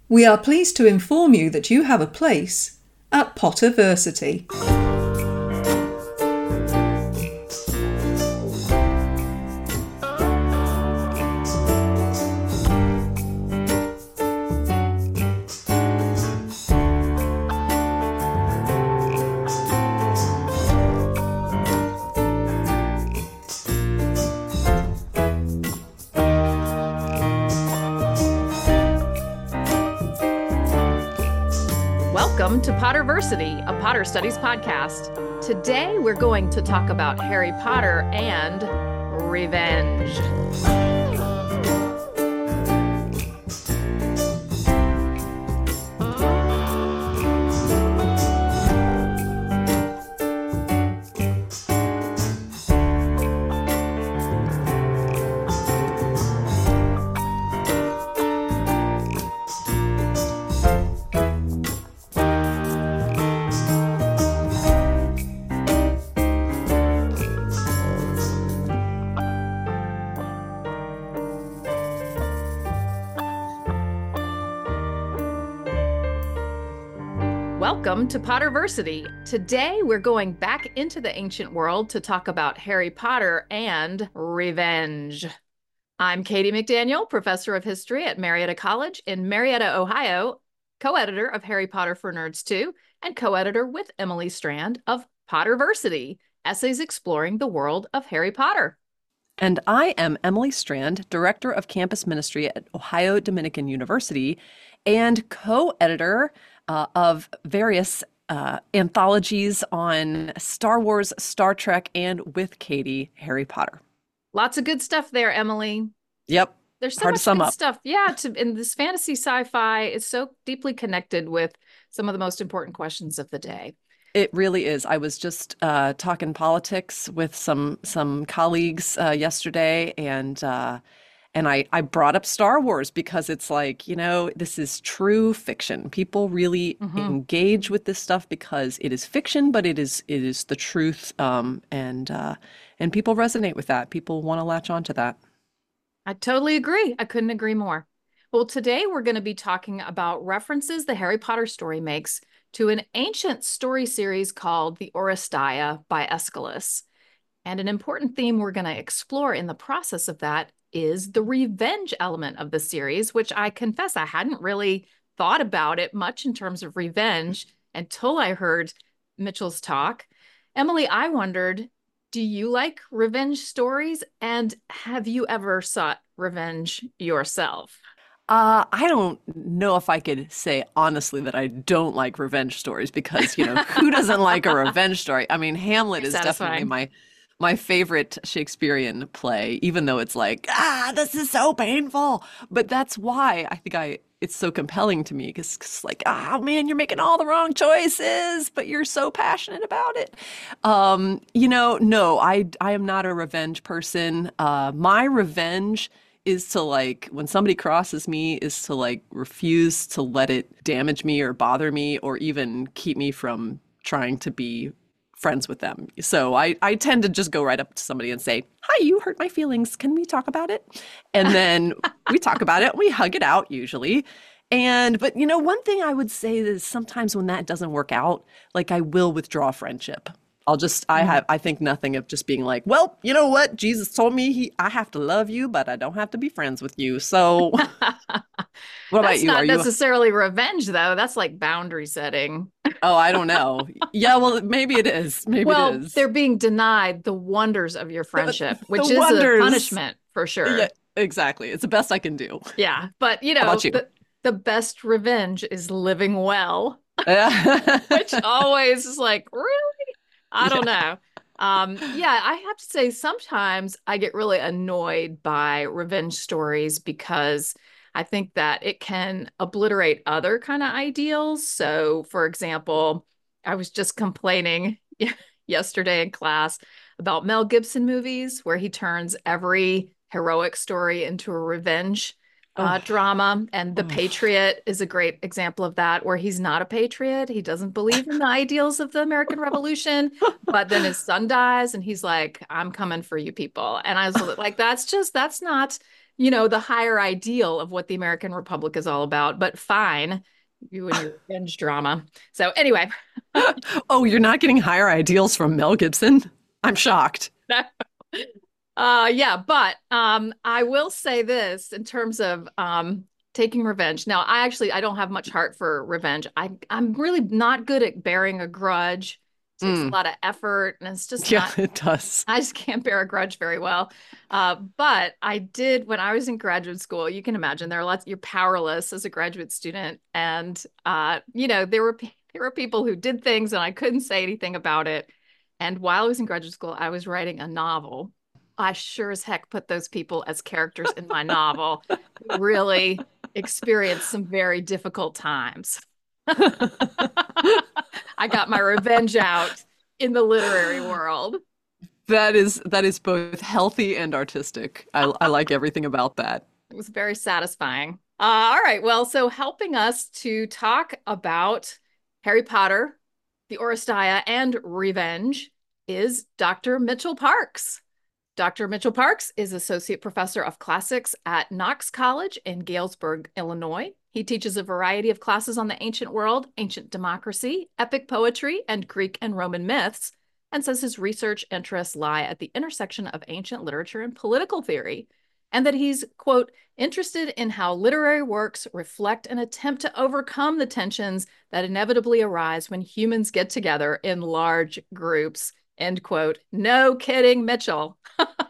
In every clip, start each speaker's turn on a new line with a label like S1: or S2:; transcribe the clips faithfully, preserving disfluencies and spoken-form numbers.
S1: We are pleased to inform you that you have a place at Potterversity.
S2: Welcome to Potterversity, a Potter Studies podcast. Today we're going to talk about Harry Potter and revenge. Welcome to Potterversity. Today we're going back into the ancient world to talk about Harry Potter and revenge. I'm Katie McDaniel, professor of history at Marietta College in Marietta, Ohio, co-editor of Harry Potter for Nerds two, and co-editor with Emily Strand of Potterversity, essays exploring the world of Harry Potter.
S3: And I am Emily Strand, director of campus ministry at Ohio Dominican University and co-editor Uh, of various uh, anthologies on Star Wars, Star Trek, and with Katie, Harry Potter.
S2: Lots of good stuff there, Emily.
S3: Yep.
S2: There's so
S3: Hard
S2: much
S3: to sum
S2: good
S3: up.
S2: stuff. Yeah, to, in this fantasy sci-fi is so deeply connected with some of the most important questions of the day.
S3: It really is. I was just uh, talking politics with some some colleagues uh, yesterday, and uh, And I, I brought up Star Wars because it's like, you know, this is true fiction. People really
S2: Mm-hmm.
S3: engage with this stuff because it is fiction, but it is it is the truth. Um, and uh, and people resonate with that. People want to latch on to that.
S2: I totally agree. I couldn't agree more. Well, today we're going to be talking about references the Harry Potter story makes to an ancient story series called The Oresteia by Aeschylus. And an important theme we're going to explore in the process of that is the revenge element of the series, which I confess I hadn't really thought about it much in terms of revenge until I heard Mitchell's talk. Emily, I wondered, do you like revenge stories? And have you ever sought revenge yourself?
S3: Uh, I don't know if I could say honestly that I don't like revenge stories because, you know, who doesn't like a revenge story? I mean, Hamlet is definitely
S2: Satisfying.
S3: my my favorite Shakespearean play, even though it's like, ah, this is so painful. But that's why I think I it's so compelling to me because it's like, ah, man, you're making all the wrong choices, but you're so passionate about it. Um, you know, no, I I am not a revenge person. Uh, my revenge is to like when somebody crosses me is to like refuse to let it damage me or bother me or even keep me from trying to be friends with them. So I, I tend to just go right up to somebody and say, hi, you hurt my feelings. Can we talk about it? And then we talk about it. We hug it out usually. And, but you know, one thing I would say is sometimes when that doesn't work out, like I will withdraw friendship. I'll just, I have, I think nothing of just being like, well, you know what? Jesus told me he, I have to love you, but I don't have to be friends with you. So what about
S2: That's
S3: you?
S2: not
S3: Are you?
S2: necessarily revenge, though. That's like boundary setting.
S3: Oh, I don't know. Yeah, well, maybe it is. Maybe
S2: Well,
S3: it is.
S2: they're being denied the wonders of your friendship,
S3: The
S2: which is
S3: wonders.
S2: a punishment for sure.
S3: Yeah, exactly. It's the best I can do.
S2: Yeah. But, you
S3: How
S2: know,
S3: about you?
S2: the, the best revenge is living well,
S3: Yeah.
S2: which always is like, really? I don't know. Um, yeah, I have to say sometimes I get really annoyed by revenge stories because I think that it can obliterate other kind of ideals. So, for example, I was just complaining yesterday in class about Mel Gibson movies where he turns every heroic story into a revenge uh,
S3: Oh,
S2: drama. And The
S3: oh.
S2: Patriot is a great example of that, where he's not a patriot. He doesn't believe in the ideals of the American Revolution, but then his son dies and he's like, I'm coming for you people. And I was like, that's just, that's not you know, the higher ideal of what the American Republic is all about, but fine, you and your revenge drama. So anyway.
S3: Oh, you're not getting higher ideals from Mel Gibson? I'm shocked.
S2: Uh, yeah, but um, I will say this in terms of um, taking revenge. Now, I actually I don't have much heart for revenge. I I'm really not good at bearing a grudge. It takes a
S3: Mm.
S2: lot of effort, and it's just
S3: Yeah,
S2: not.
S3: it does.
S2: I just can't bear a grudge very well. Uh, but I did when I was in graduate school. You can imagine there are lots. You're powerless as a graduate student, and uh, you know there were pe- there were people who did things, and I couldn't say anything about it. And while I was in graduate school, I was writing a novel. I sure as heck put those people as characters in my novel. Really experienced some very difficult times. I got my revenge out in the literary world.
S3: That is that is both healthy and artistic. I I like everything about that.
S2: It was very satisfying. Uh, all right. Well, so helping us to talk about Harry Potter, the Oresteia, and revenge is Doctor Mitchell Parks. Doctor Mitchell Parks is Associate Professor of Classics at Knox College in Galesburg, Illinois. He teaches a variety of classes on the ancient world, ancient democracy, epic poetry, and Greek and Roman myths, and says his research interests lie at the intersection of ancient literature and political theory, and that he's, quote, interested in how literary works reflect an attempt to overcome the tensions that inevitably arise when humans get together in large groups, end quote. No kidding, Mitchell.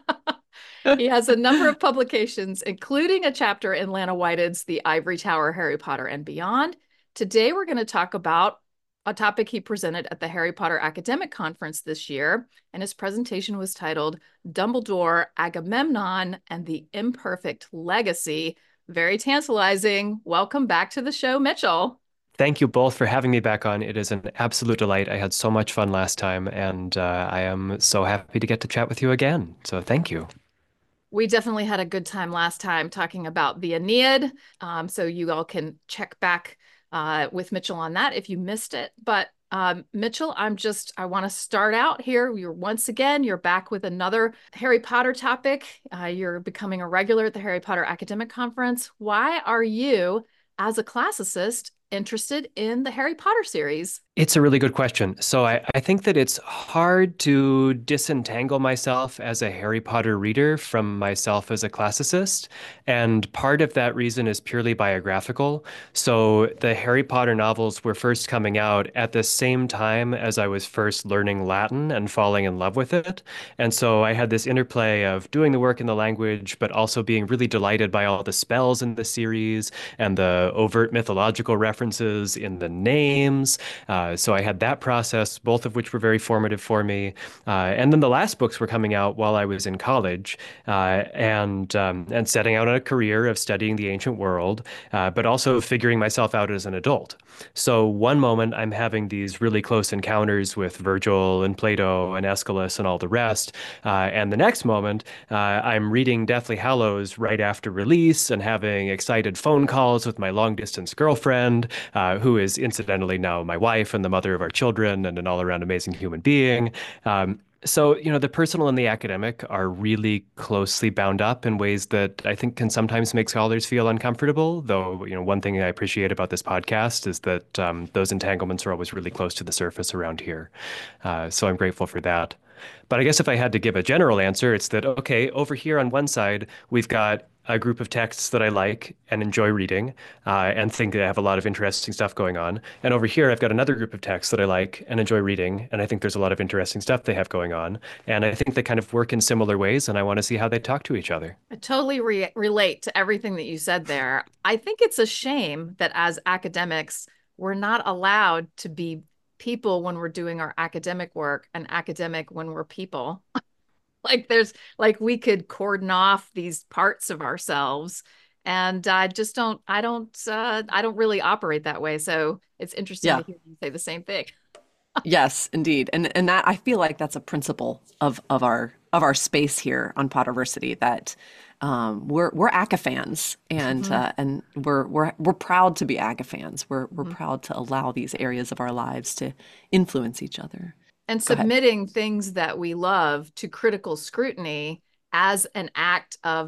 S2: He has a number of publications, including a chapter in Lana Whitehead's The Ivory Tower, Harry Potter and Beyond. Today, we're going to talk about a topic he presented at the Harry Potter Academic Conference this year, and his presentation was titled Dumbledore, Agamemnon, and the Imperfect Legacy. Very tantalizing. Welcome back to the show, Mitchell.
S4: Thank you both for having me back on. It is an absolute delight. I had so much fun last time, and uh, I am so happy to get to chat with you again. So thank you.
S2: We definitely had a good time last time talking about the Aeneid. Um, so you all can check back uh, with Mitchell on that if you missed it. But um, Mitchell, I'm just, I want to start out here. You're once again, you're back with another Harry Potter topic. Uh, you're becoming a regular at the Harry Potter Academic Conference. Why are you, as a classicist, interested in the Harry Potter series?
S4: It's a really good question. So I, I think that it's hard to disentangle myself as a Harry Potter reader from myself as a classicist. And part of that reason is purely biographical. So the Harry Potter novels were first coming out at the same time as I was first learning Latin and falling in love with it. And so I had this interplay of doing the work in the language, but also being really delighted by all the spells in the series and the overt mythological references in the names. Uh, Uh, so I had that process, both of which were very formative for me. Uh, and then the last books were coming out while I was in college uh, and um, and setting out on a career of studying the ancient world, uh, but also figuring myself out as an adult. So one moment I'm having these really close encounters with Virgil and Plato and Aeschylus and all the rest. Uh, and the next moment uh, I'm reading Deathly Hallows right after release and having excited phone calls with my long distance girlfriend, uh, who is incidentally now my wife and the mother of our children and an all-around amazing human being. Um, so, you know, the personal and the academic are really closely bound up in ways that I think can sometimes make scholars feel uncomfortable. Though, you know, one thing I appreciate about this podcast is that um, those entanglements are always really close to the surface around here. Uh, so I'm grateful for that. But I guess if I had to give a general answer, it's that, okay, over here on one side, we've got a group of texts that I like and enjoy reading uh, and think that I have a lot of interesting stuff going on. And over here, I've got another group of texts that I like and enjoy reading, and I think there's a lot of interesting stuff they have going on. And I think they kind of work in similar ways, and I want to see how they talk to each other.
S2: I totally re relate to everything that you said there. I think it's a shame that as academics, we're not allowed to be people when we're doing our academic work and academic when we're people. Like there's like we could cordon off these parts of ourselves, and I just don't I don't uh I don't really operate that way. So it's interesting
S3: Yeah.
S2: to hear you say the same thing.
S3: Yes, indeed. And and that I feel like that's a principle of of our of our space here on Potterversity that um, we're we're A C A fans and
S2: Mhm.
S3: uh, and we're we're we're proud to be A C A fans. We're we're
S2: Mhm.
S3: proud to allow these areas of our lives to influence each other.
S2: And
S3: Go ahead.
S2: submitting things that we love to critical scrutiny as an act of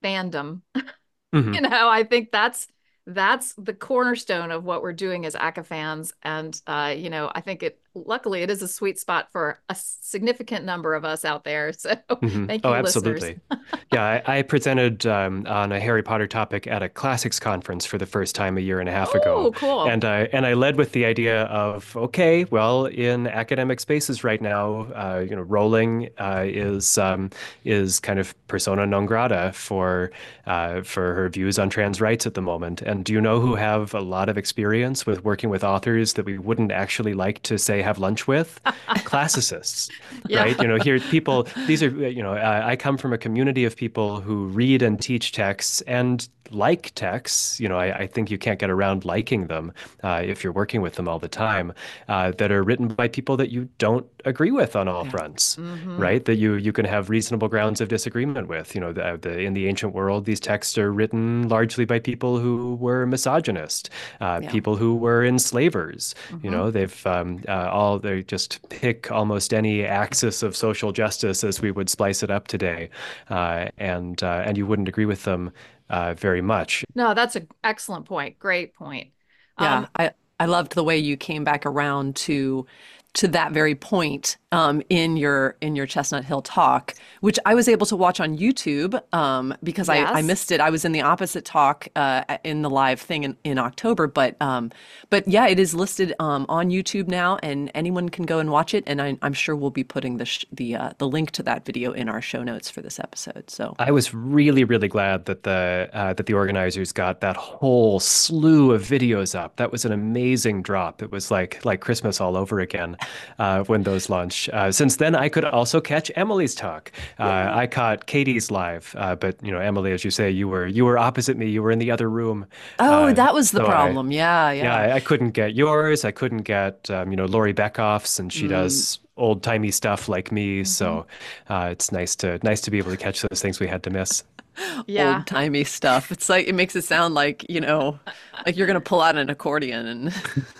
S2: fandom.
S4: Mhm.
S2: You know, I think that's that's the cornerstone of what we're doing as A C C A fans. And uh, you know, I think it luckily it is a sweet spot for a significant number of us out there. So
S4: hmm
S2: thank
S4: Oh,
S2: you, listeners.
S4: absolutely. Yeah, I, I presented um, on a Harry Potter topic at a classics conference for the first time a year and a half ago,
S2: Oh, cool.
S4: and I and I led with the idea of okay, well, in academic spaces right now, uh, you know, Rowling uh, is um, is kind of persona non grata for uh, for her views on trans rights at the moment. And do you know who have a lot of experience with working with authors that we wouldn't actually like to say have lunch with? Classicists,
S2: Yeah.
S4: right? You know, here people, these are, you know, I, I come from a community of people who read and teach texts and like texts. You know, I, I think you can't get around liking them uh, if you're working with them all the time, uh, that are written by people that you don't agree with on all
S3: Yeah.
S4: fronts,
S2: Mhm.
S4: right? That you you can have reasonable grounds of disagreement with. You know, the, the, in the ancient world, these texts are written largely by people who were misogynist, uh,
S3: Yeah.
S4: people who were enslavers. You
S2: Mhm.
S4: know, they've um, uh, all they just pick almost any axis of social justice as we would slice it up today, uh, and uh, and you wouldn't agree with them uh, very much.
S2: No, that's an excellent point. Great point. Um,
S3: Yeah, I I loved the way you came back around to to that very point um, in your in your Chestnut Hill talk, which I was able to watch on YouTube um, because I, I
S2: yes.
S3: missed it. I was in the opposite talk uh, in the live thing in, in October, but um, but yeah, it is listed um, on YouTube now, and anyone can go and watch it. And I, I'm sure we'll be putting the sh the uh, the link to that video in our show notes for this episode. So
S4: I was really, really glad that the uh, that the organizers got that whole slew of videos up. That was an amazing drop. It was like like Christmas all over again uh, when those launched. Uh, since then, I could also catch Emily's talk. Uh, I caught Katie's live, uh, but you know, Emily, as you say, you were you were opposite me. You were in the other room.
S3: oh,
S4: Uh,
S3: that was the
S4: so I,
S3: problem. Yeah,
S4: yeah,
S3: yeah.
S4: I, I couldn't get yours. I couldn't get um, you know, Lori Beckoff's, and she
S3: Mm,
S4: does old timey stuff like me.
S2: Mhm.
S4: So uh, it's nice to nice to be able to catch those things we had to miss.
S2: Yeah.
S3: old timey stuff. It's like it makes it sound like, you know, like you're gonna pull out an accordion and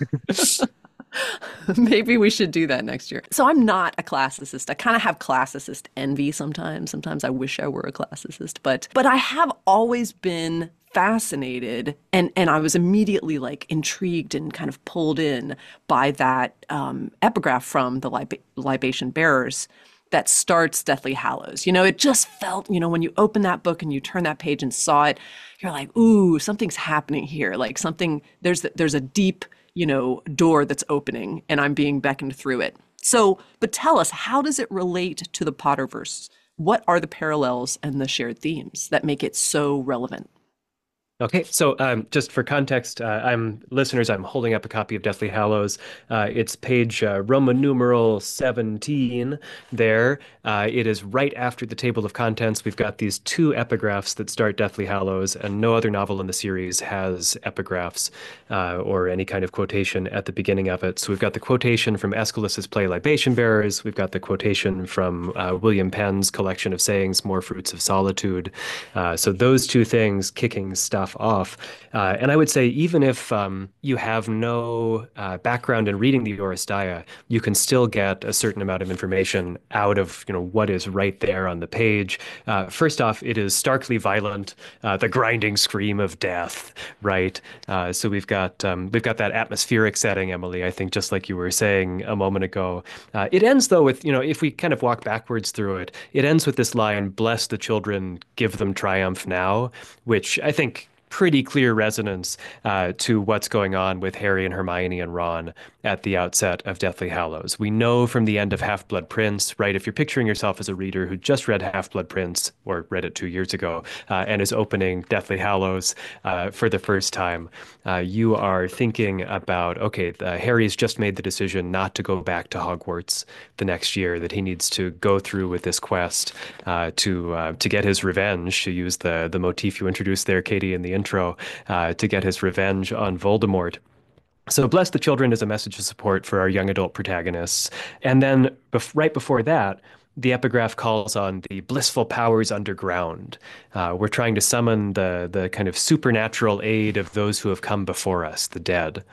S3: maybe we should do that next year. So I'm not a classicist. I kind of have classicist envy sometimes. Sometimes I wish I were a classicist, but but I have always been fascinated and and I was immediately like intrigued and kind of pulled in by that um, epigraph from the lib libation bearers that starts Deathly Hallows. You know, it just felt, you know, when you open that book and you turn that page and saw it, you're like, ooh, something's happening here. Like something, there's there's a deep, you know, door that's opening and I'm being beckoned through it. So, but tell us, how does it relate to the Potterverse? What are the parallels and the shared themes that make it so relevant?
S4: Okay, so um, just for context, uh, I'm listeners. I'm holding up a copy of Deathly Hallows. Uh, it's page uh, Roman numeral seventeen. There, uh, it is right after the table of contents. We've got these two epigraphs that start Deathly Hallows, and no other novel in the series has epigraphs uh, or any kind of quotation at the beginning of it. So we've got the quotation from Aeschylus's play Libation Bearers. We've got the quotation from uh, William Penn's collection of sayings, More Fruits of Solitude. Uh, so those two things kicking stuff off. Uh, and I would say, even if um, you have no uh, background in reading the Oresteia, you can still get a certain amount of information out of, you know, what is right there on the page. Uh, first off, it is starkly violent, uh, the grinding scream of death, right? Uh, so we've got um, we've got that atmospheric setting, Emily. I think just like you were saying a moment ago. Uh, it ends though with, you know, if we kind of walk backwards through it, it ends with this line, "Bless the children, give them triumph now," which I think pretty clear resonance uh, to what's going on with Harry and Hermione and Ron at the outset of Deathly Hallows. We know from the end of Half-Blood Prince, right? If you're picturing yourself as a reader who just read Half-Blood Prince or read it two years ago uh, and is opening Deathly Hallows uh, for the first time, uh, you are thinking about, okay, uh, Harry's just made the decision not to go back to Hogwarts the next year, that he needs to go through with this quest uh, to uh, to get his revenge, to use the, the motif you introduced there, Katie, in the intro, uh, to get his revenge on Voldemort. So Bless the Children is a message of support for our young adult protagonists. And then bef right before that, the epigraph calls on the blissful powers underground. Uh, we're trying to summon the, the kind of supernatural aid of those who have come before us, the dead.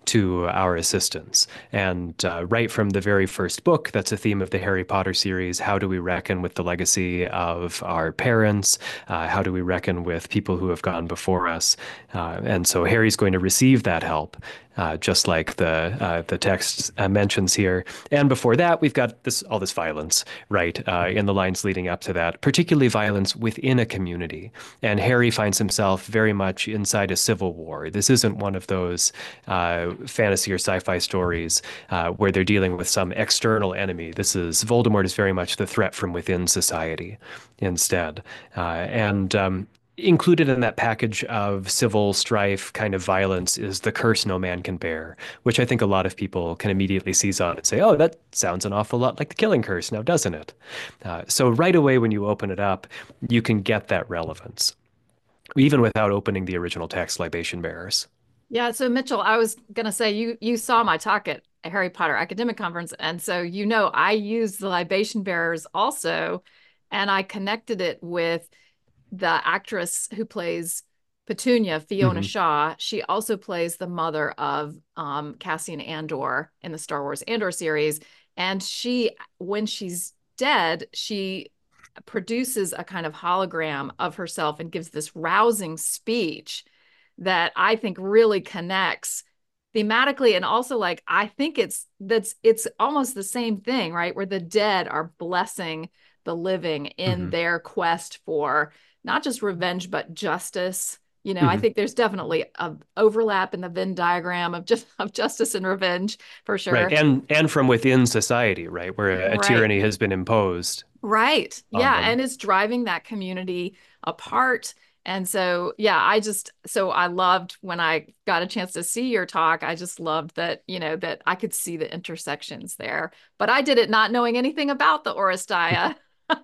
S4: to our assistance. And uh, right from the very first book, that's a theme of the Harry Potter series. How do we reckon with the legacy of our parents? Uh, how do we reckon with people who have gone before us? Uh, and so Harry's going to receive that help. Uh, just like the uh, the text uh, mentions here. And before that, we've got this all this violence, right, uh, in the lines leading up to that, particularly violence within a community. And Harry finds himself very much inside a civil war. This isn't one of those uh, fantasy or sci-fi stories uh, where they're dealing with some external enemy. This is Voldemort is very much the threat from within society instead. Uh, and um, Included in that package of civil strife kind of violence is the curse no man can bear, which I think a lot of people can immediately seize on and say, oh, that sounds an awful lot like the Killing Curse now, doesn't it? Uh, so right away when you open it up, you can get that relevance, even without opening the original text, Libation Bearers.
S2: Yeah, so Mitchell, I was going to say, you you saw my talk at a Harry Potter Academic Conference, and so you know I used the Libation Bearers also, and I connected it with the actress who plays Petunia, Fiona
S4: Mhm.
S2: Shaw. She also plays the mother of um, Cassian Andor in the Star Wars Andor series. And she, when she's dead, she produces a kind of hologram of herself and gives this rousing speech that I think really connects thematically. And also, like, I think it's that's it's almost the same thing, right? Where the dead are blessing the living in
S4: Mhm.
S2: their quest for not just revenge, but justice. You know, I
S4: Mhm.
S2: think there's definitely a overlap in the Venn diagram of just of justice and revenge for
S4: Right.
S2: sure.
S4: And and from within society, right, where a, a
S2: Right.
S4: tyranny has been imposed
S2: Right.
S4: on
S2: Yeah.
S4: them.
S2: And it's driving that community apart. And so, yeah, I just, so I loved when I got a chance to see your talk. I just loved that, you know, that I could see the intersections there. But I did it not knowing anything about the Oresteia.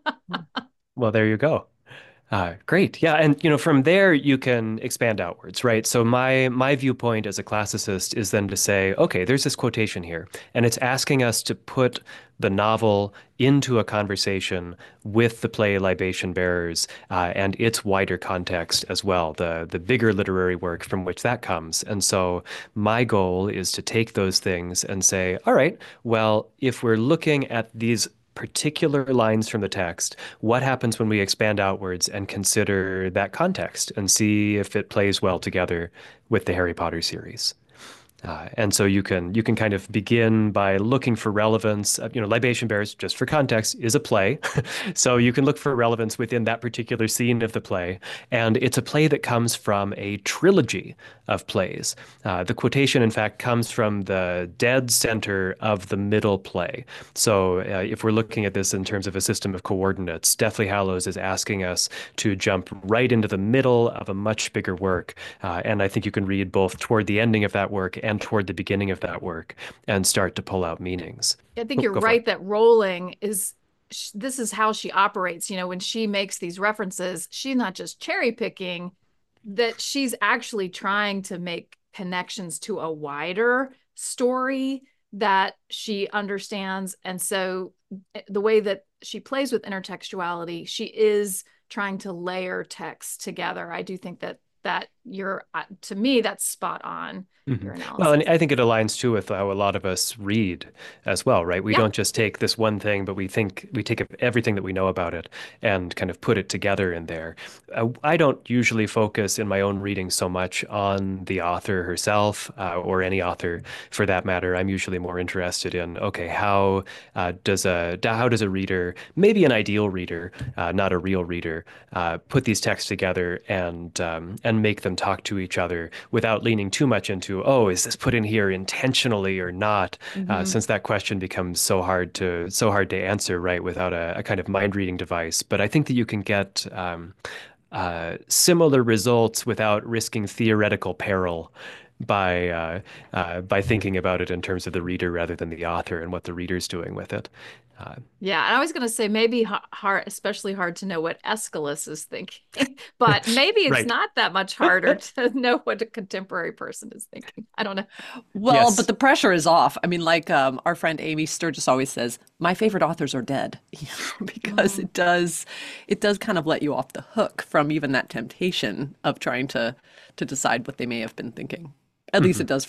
S4: Well, there you go. Uh, great. Yeah. And, you know, from there you can expand outwards, right? So my my viewpoint as a classicist is then to say, okay, there's this quotation here, and it's asking us to put the novel into a conversation with the play Libation Bearers uh, and its wider context as well, the the bigger literary work from which that comes. And so my goal is to take those things and say, all right, well, if we're looking at these particular lines from the text, what happens when we expand outwards and consider that context and see if it plays well together with the Harry Potter series? Uh, and so you can you can kind of begin by looking for relevance. Uh, you know, Libation Bears, just for context, is a play. So you can look for relevance within that particular scene of the play. And it's a play that comes from a trilogy of plays. Uh, the quotation, in fact, comes from the dead center of the middle play. So uh, if we're looking at this in terms of a system of coordinates, Deathly Hallows is asking us to jump right into the middle of a much bigger work. Uh, and I think you can read both toward the ending of that work and toward the beginning of that work and start to pull out meanings.
S2: I think
S4: Oh,
S2: you're
S4: go for
S2: right
S4: it.
S2: that Rowling is, sh- this is how she operates. You know, when she makes these references, she's not just cherry picking, that she's actually trying to make connections to a wider story that she understands. And so eh, the way that she plays with intertextuality, she is trying to layer text together. I do think that that you're, uh, to me, that's spot on, your
S4: Mhm. Well, and
S2: analysis.
S4: I think it aligns too with how a lot of us read as well, right? We
S2: Yeah.
S4: don't just take this one thing, but we think we take everything that we know about it and kind of put it together in there. Uh, I don't usually focus in my own reading so much on the author herself, uh, or any author for that matter. I'm usually more interested in, okay, how uh, does a how does a reader, maybe an ideal reader, uh, not a real reader, uh, put these texts together and um, and make them talk to each other without leaning too much into, oh, is this put in here intentionally or not? Uh,
S2: Mhm.
S4: since that question becomes so hard to so hard to answer, right, without a, a kind of mind reading device. But I think that you can get um, uh, similar results without risking theoretical peril by uh, uh, by thinking about it in terms of the reader rather than the author and what the reader's doing with it. Uh,
S2: Yeah, and I was going to say maybe ha- hard, especially hard to know what Aeschylus is thinking, but maybe it's
S4: right.
S2: not that much harder to know what a contemporary person is thinking. I don't know.
S3: Well, but
S4: Yes.
S3: the pressure is off. I mean, like um, our friend Amy Sturgis always says, my favorite authors are dead, you know, because
S2: Mm.
S3: it does it does kind of let you off the hook from even that temptation of trying to to decide what they may have been thinking. At least
S4: Mhm.
S3: it does for me.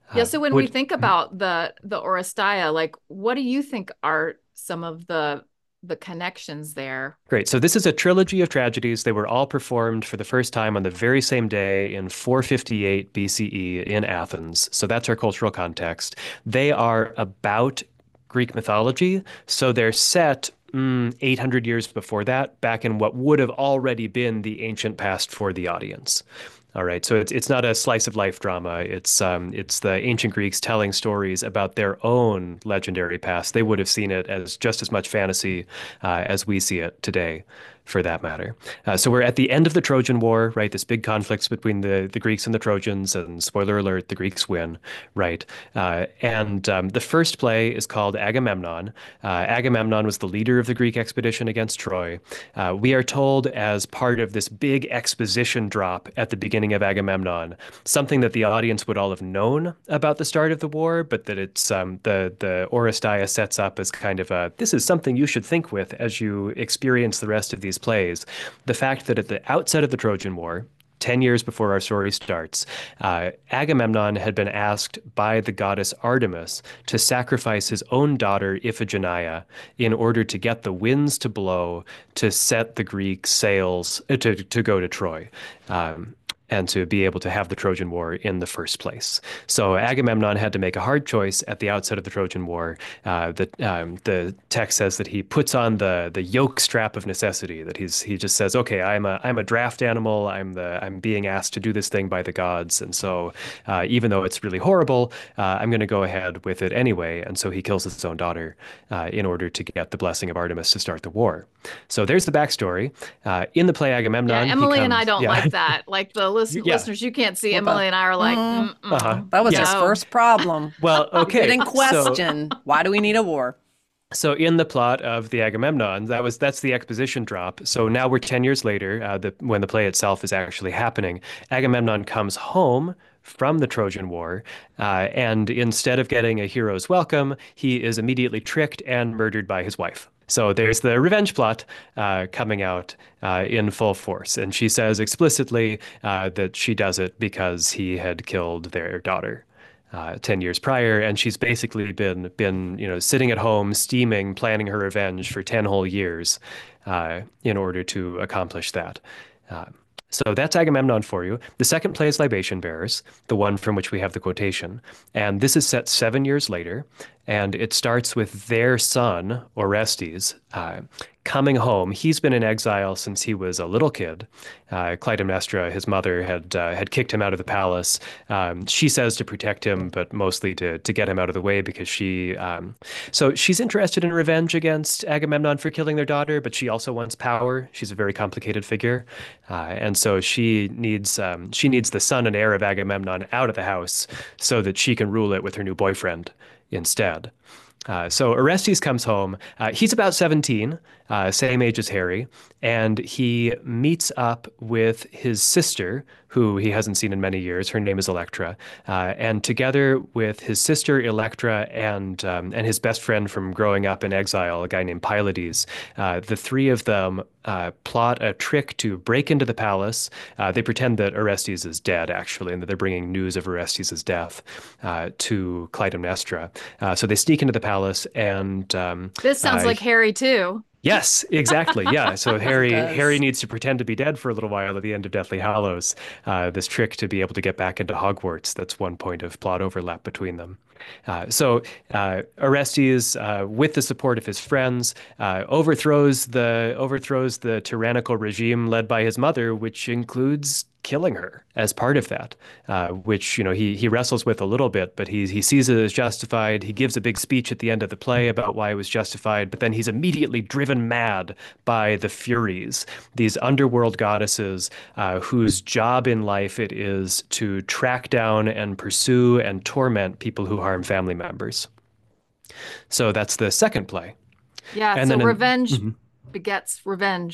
S2: Yeah,
S4: Uh,
S2: so when we
S4: would
S2: think about the the Oresteia, like what do you think are some of the the connections there?
S4: Great. So this is a trilogy of tragedies. They were all performed for the first time on the very same day in four fifty-eight B C E in Athens. So that's our cultural context. They are about Greek mythology. So they're set mm, eight hundred years before that, back in what would have already been the ancient past for the audience. All right, so it's it's not a slice of life drama. It's um it's the ancient Greeks telling stories about their own legendary past. They would have seen it as just as much fantasy uh, as we see it today, for that matter. Uh, so we're at the end of the Trojan War, right? This big conflict between the the Greeks and the Trojans, and spoiler alert, the Greeks win, right? Uh, and um, the first play is called Agamemnon. Uh, Agamemnon was the leader of the Greek expedition against Troy. Uh, we are told as part of this big exposition drop at the beginning of Agamemnon, something that the audience would all have known about the start of the war, but that it's um, the the Oresteia sets up as kind of a this is something you should think with as you experience the rest of these plays. The fact that at the outset of the Trojan War, ten years before our story starts, uh, Agamemnon had been asked by the goddess Artemis to sacrifice his own daughter Iphigenia in order to get the winds to blow to set the Greek sails uh, to, to go to Troy. Um, and to be able to have the Trojan War in the first place. So Agamemnon had to make a hard choice at the outset of the Trojan War. Uh, the um, the text says that he puts on the the yoke strap of necessity. That he's he just says, okay, I'm a I'm a draft animal. I'm the I'm being asked to do this thing by the gods, and so uh, even though it's really horrible, uh, I'm going to go ahead with it anyway. And so he kills his own daughter uh, in order to get the blessing of Artemis to start the war. So there's the backstory. Uh, in the play Agamemnon,
S2: Yeah, Emily
S4: comes,
S2: and I don't
S4: yeah.
S2: like that. Like the listen,
S4: Yeah.
S2: listeners, you can't see.
S1: Well,
S2: Emily
S1: the-
S2: and I are like,
S1: Mm.
S2: mm-mm.
S4: Uh-huh.
S1: That was
S4: Yeah.
S1: his
S2: No.
S1: first problem.
S4: Well, okay.
S1: Didn't
S4: So,
S1: question why do we need a war?
S4: so in the plot of the Agamemnon, that was that's the exposition drop. So now we're ten years later, uh, the, when the play itself is actually happening. Agamemnon comes home from the Trojan War, uh, and instead of getting a hero's welcome, he is immediately tricked and murdered by his wife. So there's the revenge plot uh, coming out uh, in full force. And she says explicitly uh, that she does it because he had killed their daughter uh, ten years prior. And she's basically been, been, you know, sitting at home, steaming, planning her revenge for ten whole years uh, in order to accomplish that. Uh, So that's Agamemnon for you. The second play is Libation Bearers, the one from which we have the quotation. And this is set seven years later. And it starts with their son, Orestes, uh, coming home. He's been in exile since he was a little kid. Uh, Clytemnestra, his mother, had uh, had kicked him out of the palace. Um, she says to protect him, but mostly to to get him out of the way because she. Um, so she's interested in revenge against Agamemnon for killing their daughter, but she also wants power. She's a very complicated figure, uh, and so she needs um, she needs the son and heir of Agamemnon out of the house so that she can rule it with her new boyfriend instead. Uh, so Orestes comes home. Uh, he's about seventeen, uh, same age as Harry, and he meets up with his sister, who he hasn't seen in many years. Her name is Electra, uh, and together with his sister Electra and um, and his best friend from growing up in exile, a guy named Pylades, uh, the three of them uh, plot a trick to break into the palace. Uh, they pretend that Orestes is dead, actually, and that they're bringing news of Orestes' death uh, to Clytemnestra. Uh, so they sneak into the palace, and um,
S2: This sounds
S4: uh,
S2: like Harry too.
S4: Yes, exactly. Yeah. So Harry
S1: does.
S4: Harry needs to pretend to be dead for a little while at the end of Deathly Hallows. Uh, this trick to be able to get back into Hogwarts. That's one point of plot overlap between them. Uh, so uh, Orestes, uh, with the support of his friends, uh, overthrows the overthrows the tyrannical regime led by his mother, which includes killing her as part of that, uh, which, you know, he he wrestles with a little bit, but he he sees it as justified. He gives a big speech at the end of the play about why it was justified, but then he's immediately driven mad by the Furies, these underworld goddesses uh, whose job in life it is to track down and pursue and torment people who harm family members. So that's the second play.
S2: Yeah.
S4: And
S2: so
S4: then in-
S2: revenge
S4: Mhm.
S2: begets revenge.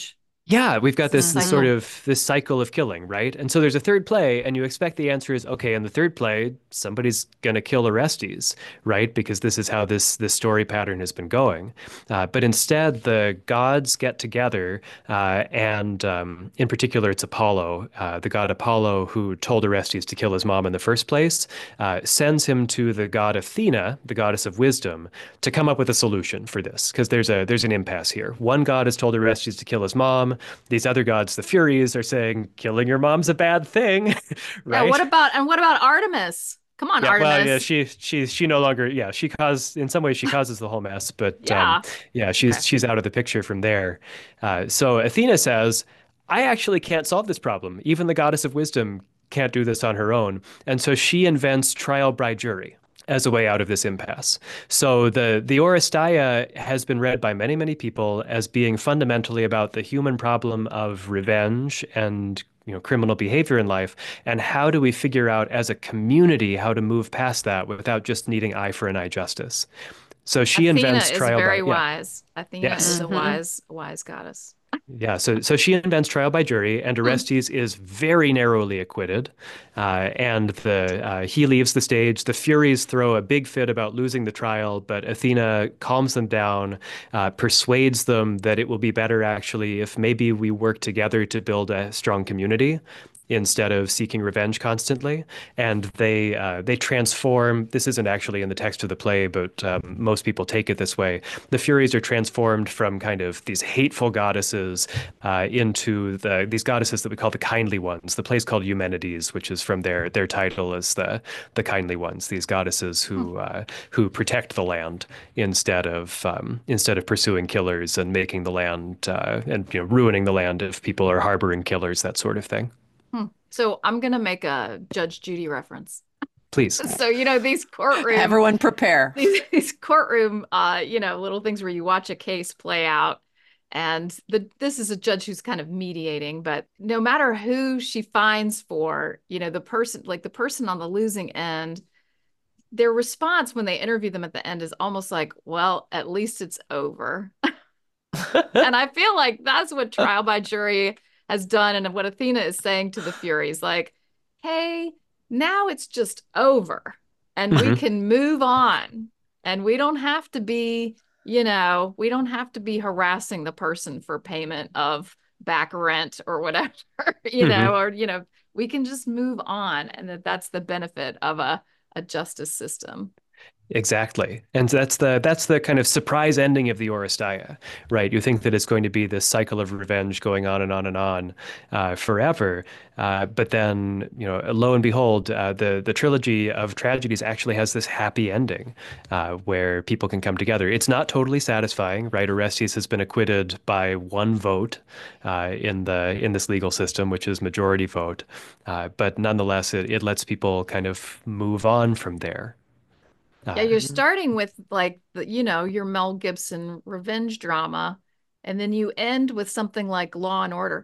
S4: Yeah, we've got
S2: It's a
S4: this, this sort
S2: cycle.
S4: of this cycle of killing, right? And so there's a third play, and you expect the answer is okay. In the third play, somebody's gonna kill Orestes, right? Because this is how this this story pattern has been going. Uh, but instead, the gods get together, uh, and um, in particular, it's Apollo, uh, the god Apollo, who told Orestes to kill his mom in the first place, uh, sends him to the god Athena, the goddess of wisdom, to come up with a solution for this, because there's a there's an impasse here. One god has told Orestes to kill his mom. These other gods, the Furies, are saying killing your mom's a bad thing,
S2: Yeah, what
S4: right?
S2: about and what about Artemis? Come on,
S4: Yeah, well, yeah,
S2: Artemis.
S4: she she she no longer, yeah, she caused in some ways she causes the whole mess, but um,
S2: Yeah.
S4: yeah,
S2: Okay.
S4: she's she's out of the picture from there. Uh, so Athena says, I actually can't solve this problem. Even the goddess of wisdom can't do this on her own, and so she invents trial by jury as a way out of this impasse. So the the Oresteia has been read by many, many people as being fundamentally about the human problem of revenge and you know criminal behavior in life, and how do we figure out as a community how to move past that without just needing eye for an eye justice. So she
S2: Athena
S4: invents
S2: is
S4: trial by
S2: very
S4: yeah.
S2: wise. Athena is
S4: Yes.
S2: a
S3: Hmm.
S2: wise, wise goddess.
S4: Yeah, so so she invents trial by jury, and
S2: Hmm.
S4: Orestes is very narrowly acquitted, uh, and the uh, he leaves the stage. The Furies throw a big fit about losing the trial, but Athena calms them down, uh, persuades them that it will be better actually if maybe we work together to build a strong community instead of seeking revenge constantly. And they uh, they transform. This isn't actually in the text of the play, but um, most people take it this way. The Furies are transformed from kind of these hateful goddesses uh, into the these goddesses that we call the kindly ones. The play's called Eumenides, which is from their their title as the the kindly ones. These goddesses
S2: Hmm.
S4: who uh, who protect the land instead of um, instead of pursuing killers and making the land uh, and you know ruining the land if people are harboring killers, that sort of thing.
S2: Hmm. So I'm gonna make a Judge Judy reference.
S4: Please.
S2: So, you know, these courtroom,
S3: Everyone prepare.
S2: these, these courtroom, uh, you know, little things where you watch a case play out. And the this is a judge who's kind of mediating, but no matter who she finds for, you know, the person, like the person on the losing end, their response when they interview them at the end is almost like, well, at least it's over. And I feel like that's what trial by jury has done, and what Athena is saying to the Furies, like, hey, now it's just over, and we
S4: Mhm.
S2: can move on, and we don't have to be, you know, we don't have to be harassing the person for payment of back rent or whatever, you know,
S4: Mhm.
S2: or you know, we can just move on, and that that's the benefit of a a justice system.
S4: Exactly. And that's the that's the kind of surprise ending of the Oresteia, right? You think that it's going to be this cycle of revenge going on and on and on uh, forever. Uh, but then, you know, lo and behold, uh, the the trilogy of tragedies actually has this happy ending uh, where people can come together. It's not totally satisfying, right? Orestes has been acquitted by one vote uh, in the in this legal system, which is majority vote. Uh, but nonetheless, it, it lets people kind of move on from there.
S2: Yeah,
S4: Uh,
S2: you're starting with like the, you know, your Mel Gibson revenge drama, and then you end with something like Law and Order,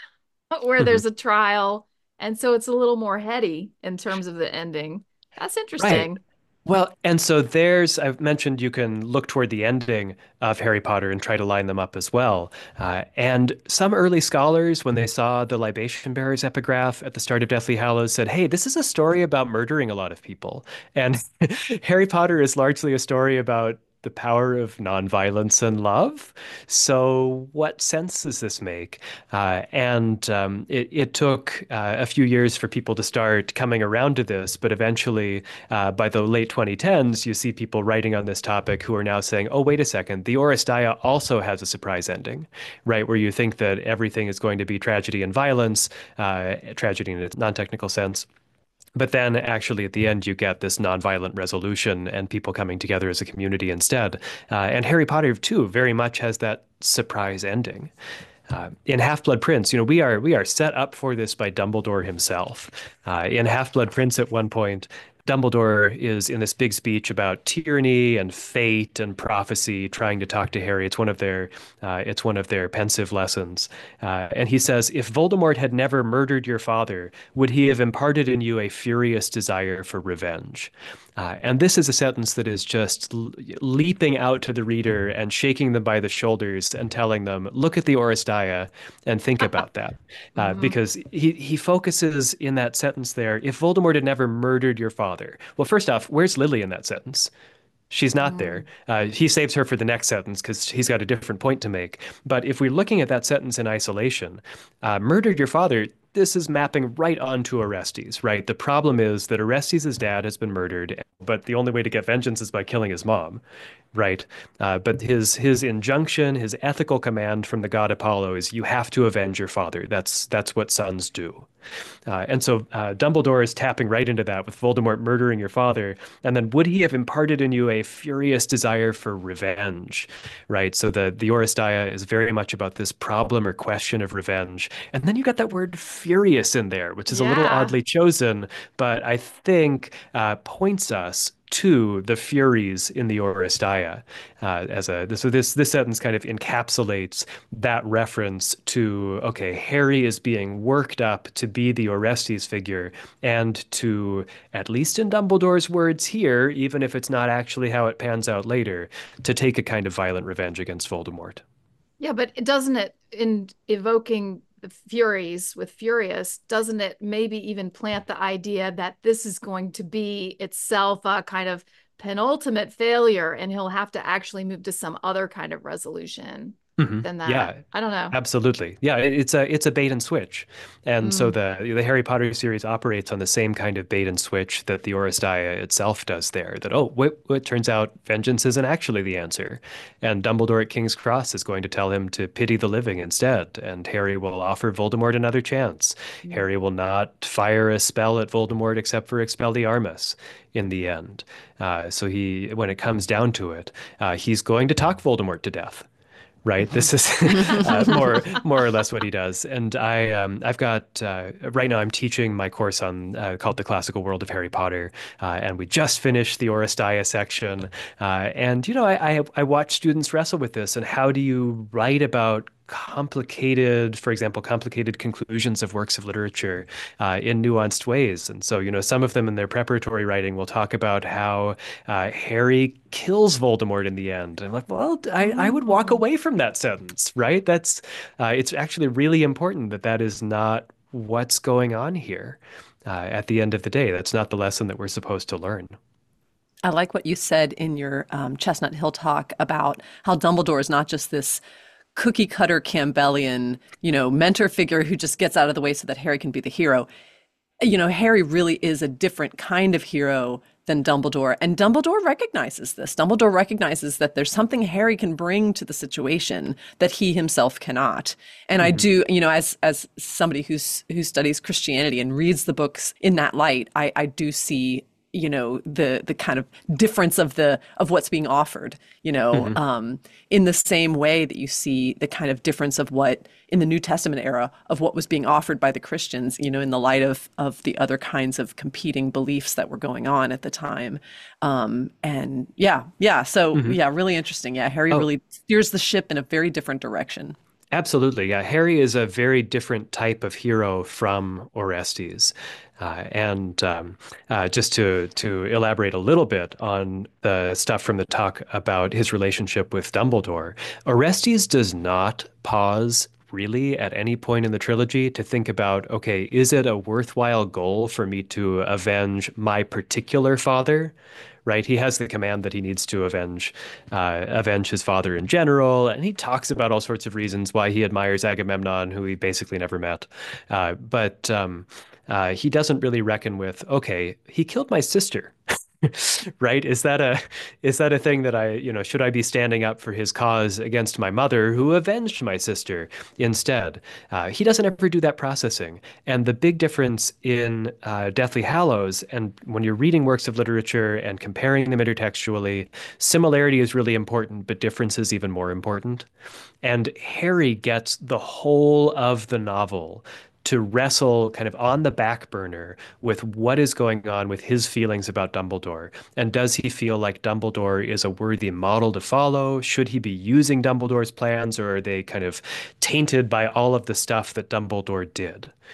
S2: where
S4: mhm.
S2: there's a trial, and so it's a little more heady in terms of the ending. That's
S4: Right.
S2: interesting.
S4: Well, and so there's, I've mentioned you can look toward the ending of Harry Potter and try to line them up as well. Uh, and some early scholars, when they saw the libation bearer's epigraph at the start of Deathly Hallows, said, hey, this is a story about murdering a lot of people. And Harry Potter is largely a story about the power of nonviolence and love. So, what sense does this make? Uh, and um, it, it took uh, a few years for people to start coming around to this, but eventually, uh, by the late twenty tens, you see people writing on this topic who are now saying, oh, wait a second, the Oresteia also has a surprise ending, right? Where you think that everything is going to be tragedy and violence, uh, tragedy in a non-technical sense. But then actually at the end, you get this nonviolent resolution and people coming together as a community instead. Uh, and Harry Potter, too, very much has that surprise ending. Uh, in Half-Blood Prince, you know, we are we are set up for this by Dumbledore himself. Uh, in Half-Blood Prince, at one point, Dumbledore is in this big speech about tyranny and fate and prophecy, trying to talk to Harry. It's one of their uh, it's one of their pensive lessons, uh, and he says, "If Voldemort had never murdered your father, would he have imparted in you a furious desire for revenge?" Uh, and this is a sentence that is just l- leaping out to the reader and shaking them by the shoulders and telling them, look at the Oresteia and think about that. Uh,
S2: Mhm.
S4: because he, he focuses in that sentence there, if Voldemort had never murdered your father. Well, first off, where's Lily in that sentence? She's not there.
S2: Mm.
S4: Uh, he saves her for the next sentence because he's got a different point to make. But if we're looking at that sentence in isolation, uh, murdered your father, this is mapping right onto Orestes, right? The problem is that Orestes' dad has been murdered, but the only way to get vengeance is by killing his mom, right? Uh, but his his injunction, his ethical command from the god Apollo is you have to avenge your father. That's that's what sons do. Uh, and so uh, Dumbledore is tapping right into that with Voldemort murdering your father. And then would he have imparted in you a furious desire for revenge, right? So the, the Oresteia is very much about this problem or question of revenge. And then you got that word furious in there, which is a little
S2: Yeah.
S4: oddly chosen, but I think uh, points us to the Furies in the Oresteia. Uh, as a so this this sentence kind of encapsulates that reference to okay, Harry is being worked up to be the Orestes figure, and to, at least in Dumbledore's words here, even if it's not actually how it pans out later, to take a kind of violent revenge against Voldemort.
S2: Yeah, but it doesn't it in evoking the Furies with Furious, doesn't it maybe even plant the idea that this is going to be itself a kind of penultimate failure and he'll have to actually move to some other kind of resolution
S4: Mhm.
S2: than that?
S4: Yeah,
S2: I don't know.
S4: absolutely. Yeah, it- it's a it's a bait and switch. And so
S2: Mm.
S4: the the Harry Potter series operates on the same kind of bait and switch that the Oresteia itself does there. That oh, what what turns out vengeance isn't actually the answer. And Dumbledore at King's Cross is going to tell him to pity the living instead, and Harry will offer Voldemort another chance.
S2: Mm.
S4: Harry will not fire a spell at Voldemort except for Expelliarmus in the end. Uh, so he when it comes down to it, uh, he's going to talk Voldemort to death. Right. This is uh, more more or less what he does. And I um, I've got uh, right now I'm teaching my course on uh, called The Classical World of Harry Potter, uh, and we just finished the Oresteia section. Uh, and you know I, I I watch students wrestle with this and how do you write about complicated, for example, complicated conclusions of works of literature uh, in nuanced ways. And so, you know, some of them in their preparatory writing will talk about how uh, Harry kills Voldemort in the end. And I'm like, well, I, I would walk away from that sentence, right? That's, uh, it's actually really important that that is not what's going on here. Uh, at the end of the day, that's not the lesson that we're supposed to learn.
S3: I like what you said in your um, Chestnut Hill talk about how Dumbledore is not just this cookie cutter Campbellian, you know, mentor figure who just gets out of the way so that Harry can be the hero. You know, Harry really is a different kind of hero than Dumbledore. And Dumbledore recognizes this. Dumbledore recognizes that there's something Harry can bring to the situation that he himself cannot. And mm-hmm. I do, you know, as as somebody who's who studies Christianity and reads the books in that light, I, I do see you know the the kind of difference of the of what's being offered you know mm-hmm. um in the same way that you see the kind of difference of what in the New Testament era of what was being offered by the Christians you know in the light of of the other kinds of competing beliefs that were going on at the time. Um and yeah yeah so mm-hmm. yeah really interesting. Yeah Harry oh. really steers the ship in a very different direction.
S4: Absolutely. Yeah. Harry is a very different type of hero from Orestes. Uh, and um, uh, just to to elaborate a little bit on the stuff from the talk about his relationship with Dumbledore, Orestes does not pause really at any point in the trilogy to think about, okay, is it a worthwhile goal for me to avenge my particular father? Right, he has the command that he needs to avenge, uh, avenge his father in general, and he talks about all sorts of reasons why he admires Agamemnon, who he basically never met. Uh, but um, uh, he doesn't really reckon with, okay, he killed my sister. Right? Is that a is that a thing that I, you know, should I be standing up for his cause against my mother who avenged my sister instead? Uh, he doesn't ever do that processing. And the big difference in uh, Deathly Hallows, and when you're reading works of literature and comparing them intertextually, similarity is really important, but difference is even more important. And Harry gets the whole of the novel to wrestle kind of on the back burner with what is going on with his feelings about Dumbledore. And does he feel like Dumbledore is a worthy model to follow? Should he be using Dumbledore's plans, or are they kind of tainted by all of the stuff that Dumbledore did?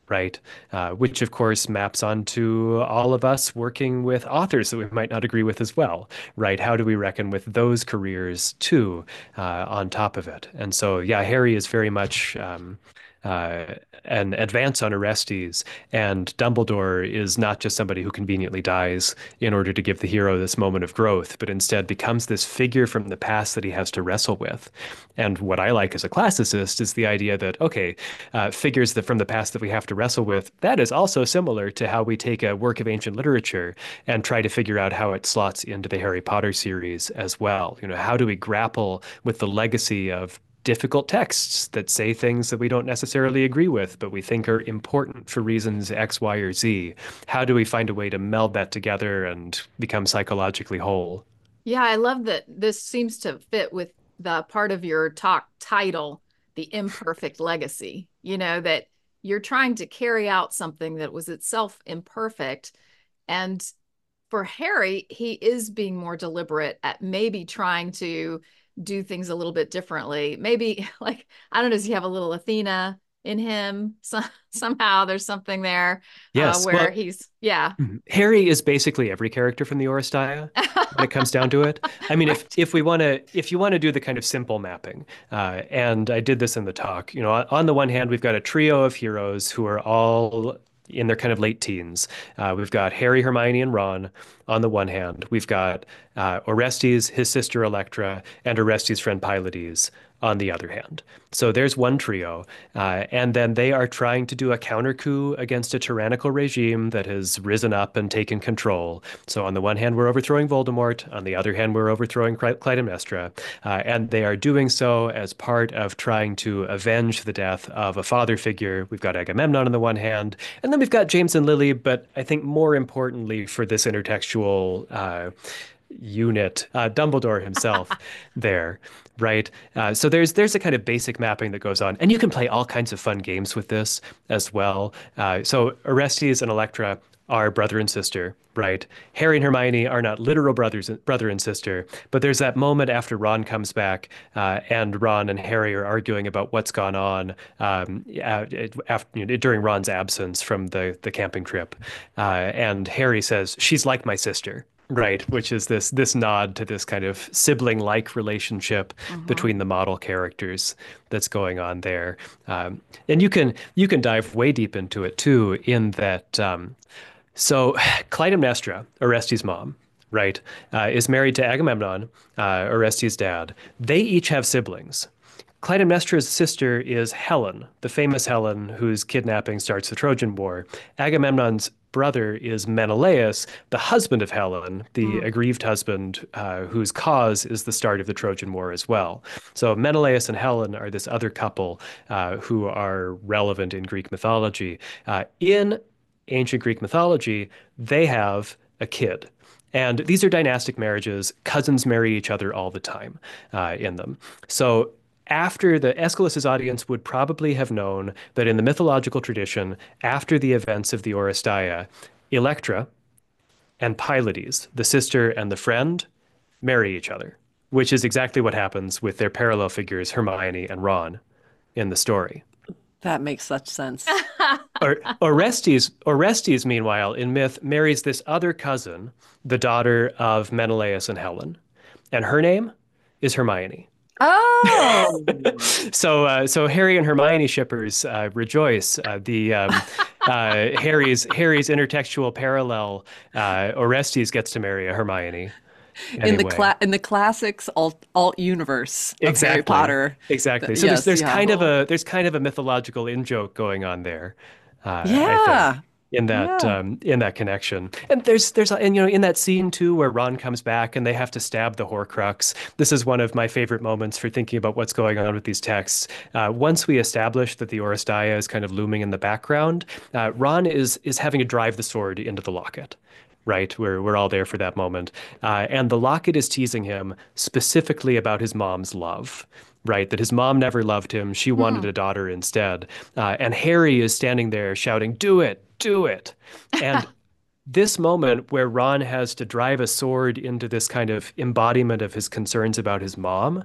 S4: right? Uh, which, of course, maps onto all of us working with authors that we might not agree with as well, right? How do we reckon with those careers too, uh, on top of it? And so, yeah, Harry is very much um, uh, an advance on Orestes, and Dumbledore is not just somebody who conveniently dies in order to give the hero this moment of growth, but instead becomes this figure from the past that he has to wrestle with. And what I like as a classicist is the idea that, okay, uh, figures that from the past that we have to wrestle with, that is also similar to how we take a work of ancient literature and try to figure out how it slots into the Harry Potter series as well. You know, how do we grapple with the legacy of difficult texts that say things that we don't necessarily agree with, but we think are important for reasons X, Y, or Z? How do we find a way to meld that together and become psychologically whole?
S2: Yeah, I love that this seems to fit with the part of your talk title, The Imperfect Legacy. You know, that you're trying to carry out something that was itself imperfect. And for Harry, he is being more deliberate at maybe trying to do things a little bit differently. Maybe, like, I don't know, does he have a little Athena in him? So, somehow there's something there uh,
S4: Yes.
S2: where
S4: Well,
S2: he's, yeah.
S4: Harry is basically every character from the Oresteia when it comes down to it. I mean, if
S2: Right.
S4: if we want to if you want to do the kind of simple mapping, uh, and I did this in the talk, you know, on, on the one hand, we've got a trio of heroes who are all in their kind of late teens. Uh, we've got Harry, Hermione, and Ron on the one hand. We've got uh, Orestes, his sister Electra, and Orestes' friend Pylades on the other hand. So there's one trio. Uh, and then they are trying to do a counter coup against a tyrannical regime that has risen up and taken control. So on the one hand, we're overthrowing Voldemort. On the other hand, we're overthrowing Clytemnestra. Uh, and they are doing so as part of trying to avenge the death of a father figure. We've got Agamemnon on the one hand, and then we've got James and Lily. But I think more importantly for this intertextual uh, unit, uh, Dumbledore himself there, right? Uh, so there's there's a kind of basic mapping that goes on, and you can play all kinds of fun games with this as well. Uh, so Orestes and Electra are brother and sister, right? Harry and Hermione are not literal brothers, brother and sister, but there's that moment after Ron comes back, uh, and Ron and Harry are arguing about what's gone on um, after, you know, during Ron's absence from the the camping trip, uh, and Harry says, "She's like my sister." Right, which is this this nod to this kind of sibling-like relationship
S2: Mm-hmm.
S4: between the model characters that's going on there, um, and you can you can dive way deep into it too. In that, um, so Clytemnestra, Orestes' mom, right, uh, is married to Agamemnon, uh, Orestes' dad. They each have siblings. Clytemnestra's sister is Helen, the famous Helen whose kidnapping starts the Trojan War. Agamemnon's brother is Menelaus, the husband of Helen, the
S2: Mm.
S4: aggrieved husband uh, whose cause is the start of the Trojan War as well. So Menelaus and Helen are this other couple uh, who are relevant in Greek mythology. Uh, in ancient Greek mythology, they have a kid. And these are dynastic marriages. Cousins marry each other all the time uh, in them. So after the Aeschylus's audience would probably have known that in the mythological tradition, after the events of the Oresteia, Electra and Pylades, the sister and the friend, marry each other, which is exactly what happens with their parallel figures, Hermione and Ron, in the story.
S3: That makes such sense.
S4: Or, Orestes, Orestes, meanwhile, in myth, marries this other cousin, the daughter of Menelaus and Helen, and her name is Hermione.
S3: Oh,
S4: So, uh, so Harry and Hermione shippers uh, rejoice. Uh, the um, uh, Harry's Harry's intertextual parallel, uh, Orestes gets to marry a Hermione.
S3: in the anyway. cla- in the classics alt alt universe of
S4: Exactly.
S3: Harry Potter.
S4: Exactly.
S3: Th-
S4: So
S3: yes,
S4: there's there's
S3: yeah.
S4: kind of a there's kind of a mythological in joke going on there. Uh, I
S3: Yeah.
S4: think, in that
S3: Yeah.
S4: um, in that connection, and there's there's and you know in that scene too where Ron comes back and they have to stab the Horcrux. This is one of my favorite moments for thinking about what's going on with these texts. Uh, once we establish that the Oresteia is kind of looming in the background, uh, Ron is is having to drive the sword into the locket. Right, we're we're all there for that moment, uh, and the locket is teasing him specifically about his mom's love. Right, that his mom never loved him; she wanted a daughter instead. Uh, and Harry is standing there shouting, "Do it, do it!" And this moment where Ron has to drive a sword into this kind of embodiment of his concerns about his mom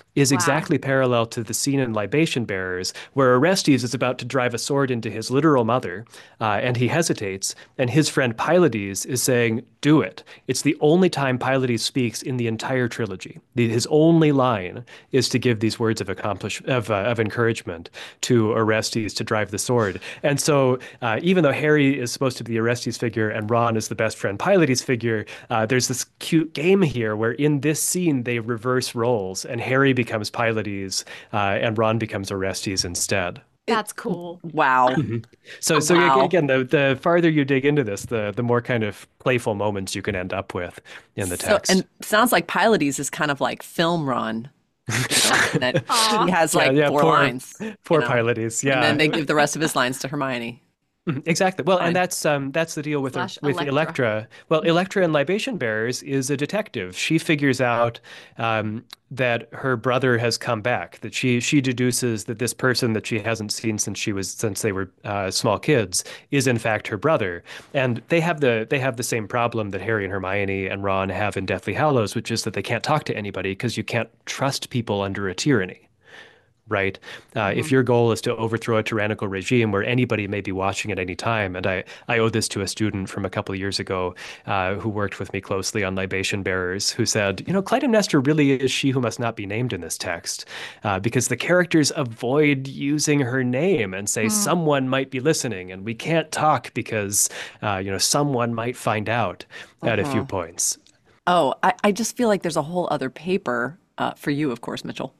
S4: is
S2: Wow.
S4: exactly parallel to the scene in Libation Bearers, where Orestes is about to drive a sword into his literal mother, uh, and he hesitates, and his friend Pylades is saying, "Do it." It's the only time Pylades speaks in the entire trilogy. The, his only line is to give these words of accomplish of, uh, of encouragement to Orestes to drive the sword. And so, uh, even though Harry is supposed to be the Orestes figure and Ron is the best friend Pylades figure, uh, there's this cute game here where in this scene they reverse roles, and Harry becomes Pylades, uh, and Ron becomes Orestes instead.
S3: It,
S2: That's cool.
S3: wow.
S4: Mhm. So, so
S3: Wow.
S4: again, the the farther you dig into this, the the more kind of playful moments you can end up with in the
S3: So,
S4: text.
S3: and sounds like Pylades is kind of like film Ron. You know, that
S2: Aw.
S3: he has
S4: Yeah,
S3: like
S4: yeah,
S3: four
S4: poor-
S3: lines.
S4: Poor
S3: you know,
S4: Pylades,
S3: And
S4: yeah.
S3: then they give the rest of his lines to Hermione.
S4: Mhm, exactly. Well,
S3: Fine.
S4: and that's um that's the deal with
S2: Slash
S4: with
S2: Electra.
S4: Electra. Well, Electra in Libation Bearers is a detective. She figures out um, that her brother has come back. That she she deduces that this person that she hasn't seen since she was since they were uh, small kids is in fact her brother. And they have the they have the same problem that Harry and Hermione and Ron have in Deathly Hallows, which is that they can't talk to anybody because you can't trust people under a tyranny. Right? Uh, if your goal is to overthrow a tyrannical regime where anybody may be watching at any time, and I, I owe this to a student from a couple of years ago uh, who worked with me closely on Libation Bearers, who said, you know, Clytemnestra really is she who must not be named in this text, uh, because the characters avoid using her name and say
S2: Hmm.
S4: someone might be listening, and we can't talk because, uh, you know, someone might find out at a few
S3: Uh-huh.
S4: points.
S3: Oh, I, I just feel like there's a whole other paper uh, for you, of course, Mitchell.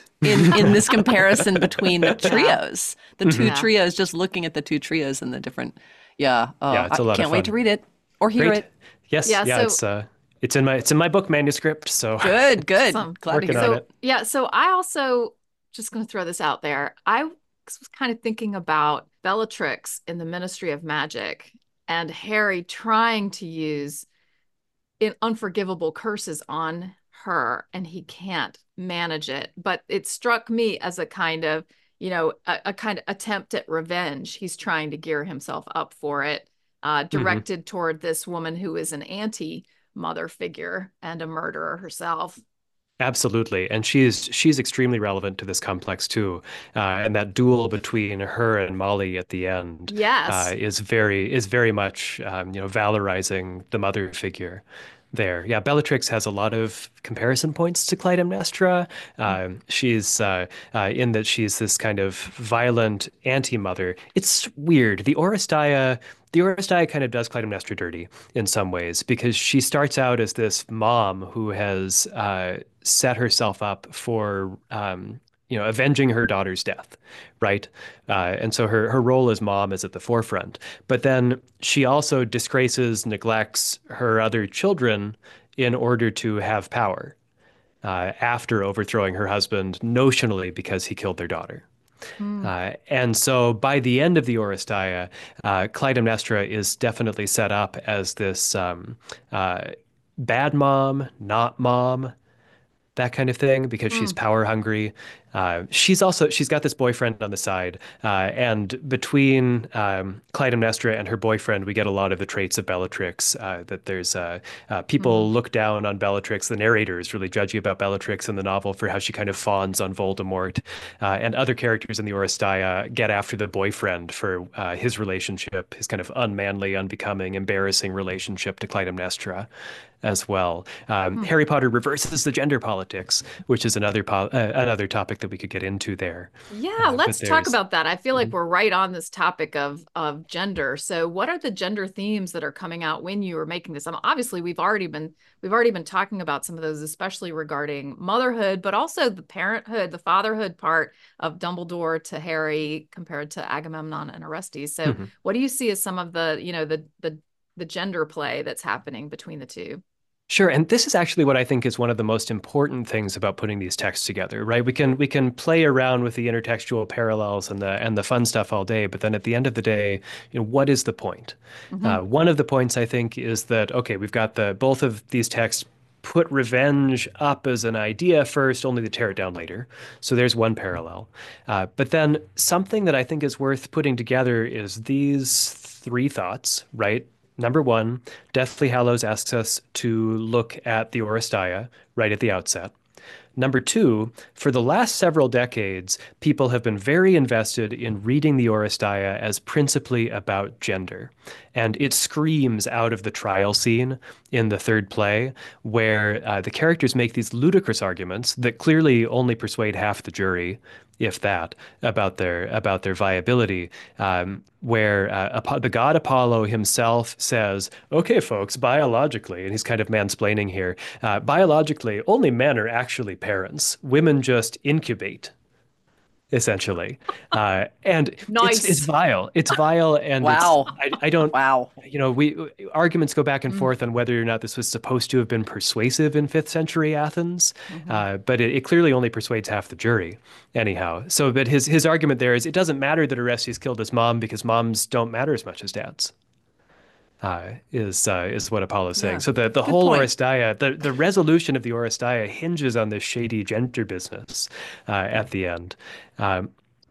S3: In in this comparison between the trios, the two
S2: Yeah.
S3: trios, just looking at the two trios and the different, yeah. Oh,
S4: Yeah, it's a
S3: I
S4: lot of
S3: can't wait to
S4: fun.
S3: read it or hear
S4: Great.
S3: it.
S4: Yes,
S2: Yeah,
S4: yeah,
S2: so-
S4: it's uh, it's in my it's in my book manuscript, so
S3: Good, good.
S2: Awesome.
S3: Glad to
S4: Working
S3: hear
S4: on
S3: it.
S2: So
S4: it.
S2: yeah, so I also just going to throw this out there. I was kind of thinking about Bellatrix in the Ministry of Magic and Harry trying to use in unforgivable curses on her, and he can't manage it. But it struck me as a kind of, you know, a, a kind of attempt at revenge. He's trying to gear himself up for it, uh, directed toward this woman who is an anti-mother figure and a murderer herself.
S4: Absolutely, and she's she's extremely relevant to this complex too, uh, and that duel between her and Molly at the end
S2: Yes.
S4: uh, is very is very much um, you know valorizing the mother figure there. Yeah, Bellatrix has a lot of comparison points to Clytemnestra. Um, she's uh, uh, in that she's this kind of violent anti-mother. It's weird. The Oresteia the Oresteia kind of does Clytemnestra dirty in some ways because she starts out as this mom who has uh, set herself up for um, you know avenging her daughter's death, right? Uh, and so her her role as mom is at the forefront. But then she also disgraces, neglects her other children in order to have power uh, after overthrowing her husband notionally because he killed their daughter. Uh, and so by the end of the Oresteia, uh, Clytemnestra is definitely set up as this um, uh, bad mom, not mom, that kind of thing, because she's power hungry. Uh, she's also she's got this boyfriend on the side, uh, and between um, Clytemnestra and her boyfriend, we get a lot of the traits of Bellatrix. Uh, that there's uh, uh, people look down on Bellatrix. The narrator is really judgy about Bellatrix in the novel for how she kind of fawns on Voldemort, uh, and other characters in the Oresteia get after the boyfriend for uh, his relationship, his kind of unmanly, unbecoming, embarrassing relationship to Clytemnestra as well. Um, Harry Potter reverses the gender politics, which is another po- uh, another topic that we could get into there.
S2: Yeah,
S4: Uh, but
S2: let's talk
S4: there's-
S2: about that. I feel like we're right on this topic of of gender. So, what are the gender themes that are coming out when you were making this? Um, obviously, we've already been we've already been talking about some of those, especially regarding motherhood, but also the parenthood, the fatherhood part of Dumbledore to Harry compared to Agamemnon and Orestes. So,
S4: Mhm.
S2: what do you see as some of the, you know, the the the gender play that's happening between the two?
S4: Sure, and this is actually what I think is one of the most important things about putting these texts together, right? We can we can play around with the intertextual parallels and the and the fun stuff all day, but then at the end of the day, you know, what is the point? Uh, one of the points I think is that okay, we've got the both of these texts put revenge up as an idea first, only to tear it down later. So there's one parallel. Uh, but then something that I think is worth putting together is these three thoughts, right? Number one, Deathly Hallows asks us to look at the Oresteia right at the outset. Number two, for the last several decades, people have been very invested in reading the Oresteia as principally about gender. And it screams out of the trial scene in the third play, where uh, the characters make these ludicrous arguments that clearly only persuade half the jury, if that, about their about their viability. Um, where uh, the god Apollo himself says, "Okay, folks, biologically," and he's kind of mansplaining here. Uh, biologically, only men are actually parents. Women just incubate, essentially. Uh, and
S2: Nice.
S4: it's it's vile. It's vile, and
S3: Wow.
S4: it's, I, I don't.
S3: Wow.
S4: You know, we arguments go back and forth on whether or not this was supposed to have been persuasive in fifth century Athens, uh, but it, it clearly only persuades half the jury, anyhow. So, but his his argument there is it doesn't matter that Orestes killed his mom because moms don't matter as much as dads. Uh, is uh, is what Apollo's saying.
S3: Yeah.
S4: So the, the
S3: Good
S4: whole
S3: point.
S4: Oresteia, the, the resolution of the Oresteia hinges on this shady gender business uh, at the end. Um,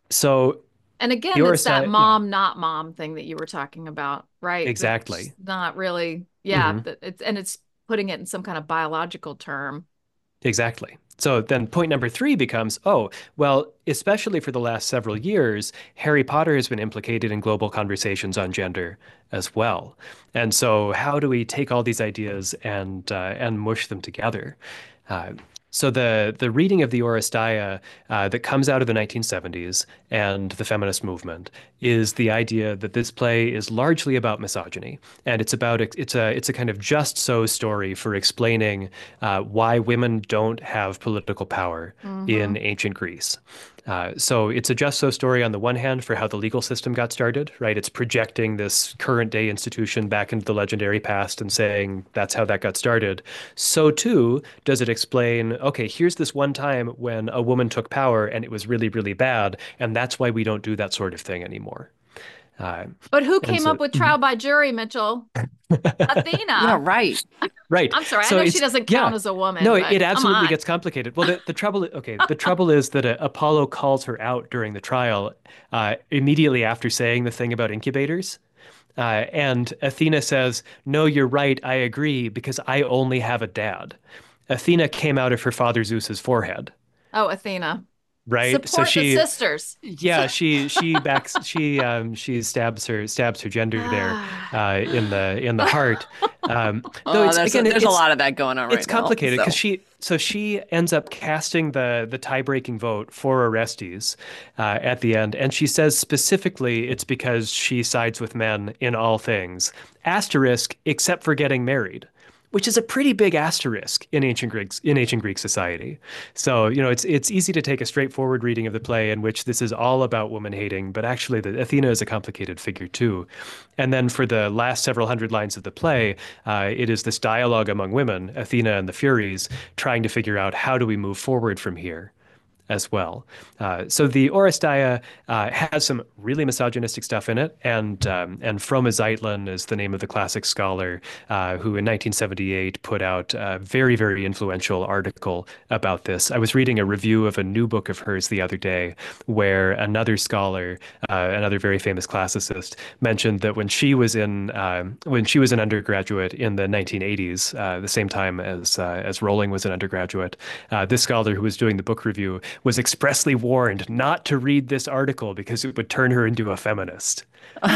S4: so
S2: And again,
S4: The
S2: it's that
S4: Oresteia-
S2: mom, not mom thing that you were talking about, right?
S4: Exactly.
S2: That's not really, yeah.
S4: Mhm.
S2: that It's and it's putting it in some kind of biological term.
S4: Exactly. So then point number three becomes, oh, well, especially for the last several years, Harry Potter has been implicated in global conversations on gender as well. And so how do we take all these ideas and uh, and mush them together? Uh, so the the reading of the Oresteia uh, that comes out of the nineteen seventies and the feminist movement is the idea that this play is largely about misogyny, and it's about it's a it's a kind of just so story for explaining uh, why women don't have political power in ancient Greece. Uh, so it's a just so story on the one hand for how the legal system got started, right? It's projecting this current day institution back into the legendary past and saying that's how that got started. So too does it explain, okay, here's this one time when a woman took power and it was really, really bad, and that's why we don't do that sort of thing anymore. Uh,
S2: But who
S4: And
S2: came
S4: so-
S2: up with trial by jury, Mitchell? Athena.
S3: Yeah, right.
S4: right.
S2: I'm sorry.
S4: So
S2: I know she
S4: it's-
S2: doesn't
S4: yeah.
S2: count as a woman.
S4: No,
S2: but
S4: it
S2: come
S4: absolutely
S2: on.
S4: gets complicated. Well, the, the trouble, okay, the trouble is that uh, Apollo calls her out during the trial uh, immediately after saying the thing about incubators. Uh, and Athena says, "No, you're right. I agree because I only have a dad." Athena came out of her father Zeus's forehead,
S2: Oh, Athena.
S4: right?
S2: Support
S4: so she,
S2: the sisters.
S4: yeah, she she backs she um she stabs her stabs her gender there uh, in the in the heart. Um, though
S3: Oh,
S4: it's,
S3: there's
S4: again,
S3: there's a
S4: it's-
S3: lot of that going on right
S4: it's
S3: now.
S4: complicated because
S3: so.
S4: she so she ends up casting the the tie-breaking vote for Orestes uh, at the end, and she says specifically it's because she sides with men in all things. Asterisk, except for getting married, which is a pretty big asterisk in ancient Greeks in ancient Greek society. So, you know, it's it's easy to take a straightforward reading of the play in which this is all about woman hating, but actually the Athena is a complicated figure too. And then for the last several hundred lines of the play, uh, it is this dialogue among women, Athena and the Furies, trying to figure out how do we move forward from here as well. Uh, so the Oresteia uh, has some really misogynistic stuff in it, and um, and Froma Zeitlin is the name of the classic scholar uh, who in nineteen seventy-eight put out a very, very influential article about this. I was reading a review of a new book of hers the other day where another scholar, uh, another very famous classicist, mentioned that when she was in uh, when she was an undergraduate in the nineteen eighties, uh, the same time as uh, as Rowling was an undergraduate, uh, this scholar who was doing the book review was expressly warned not to read this article because it would turn her into a feminist.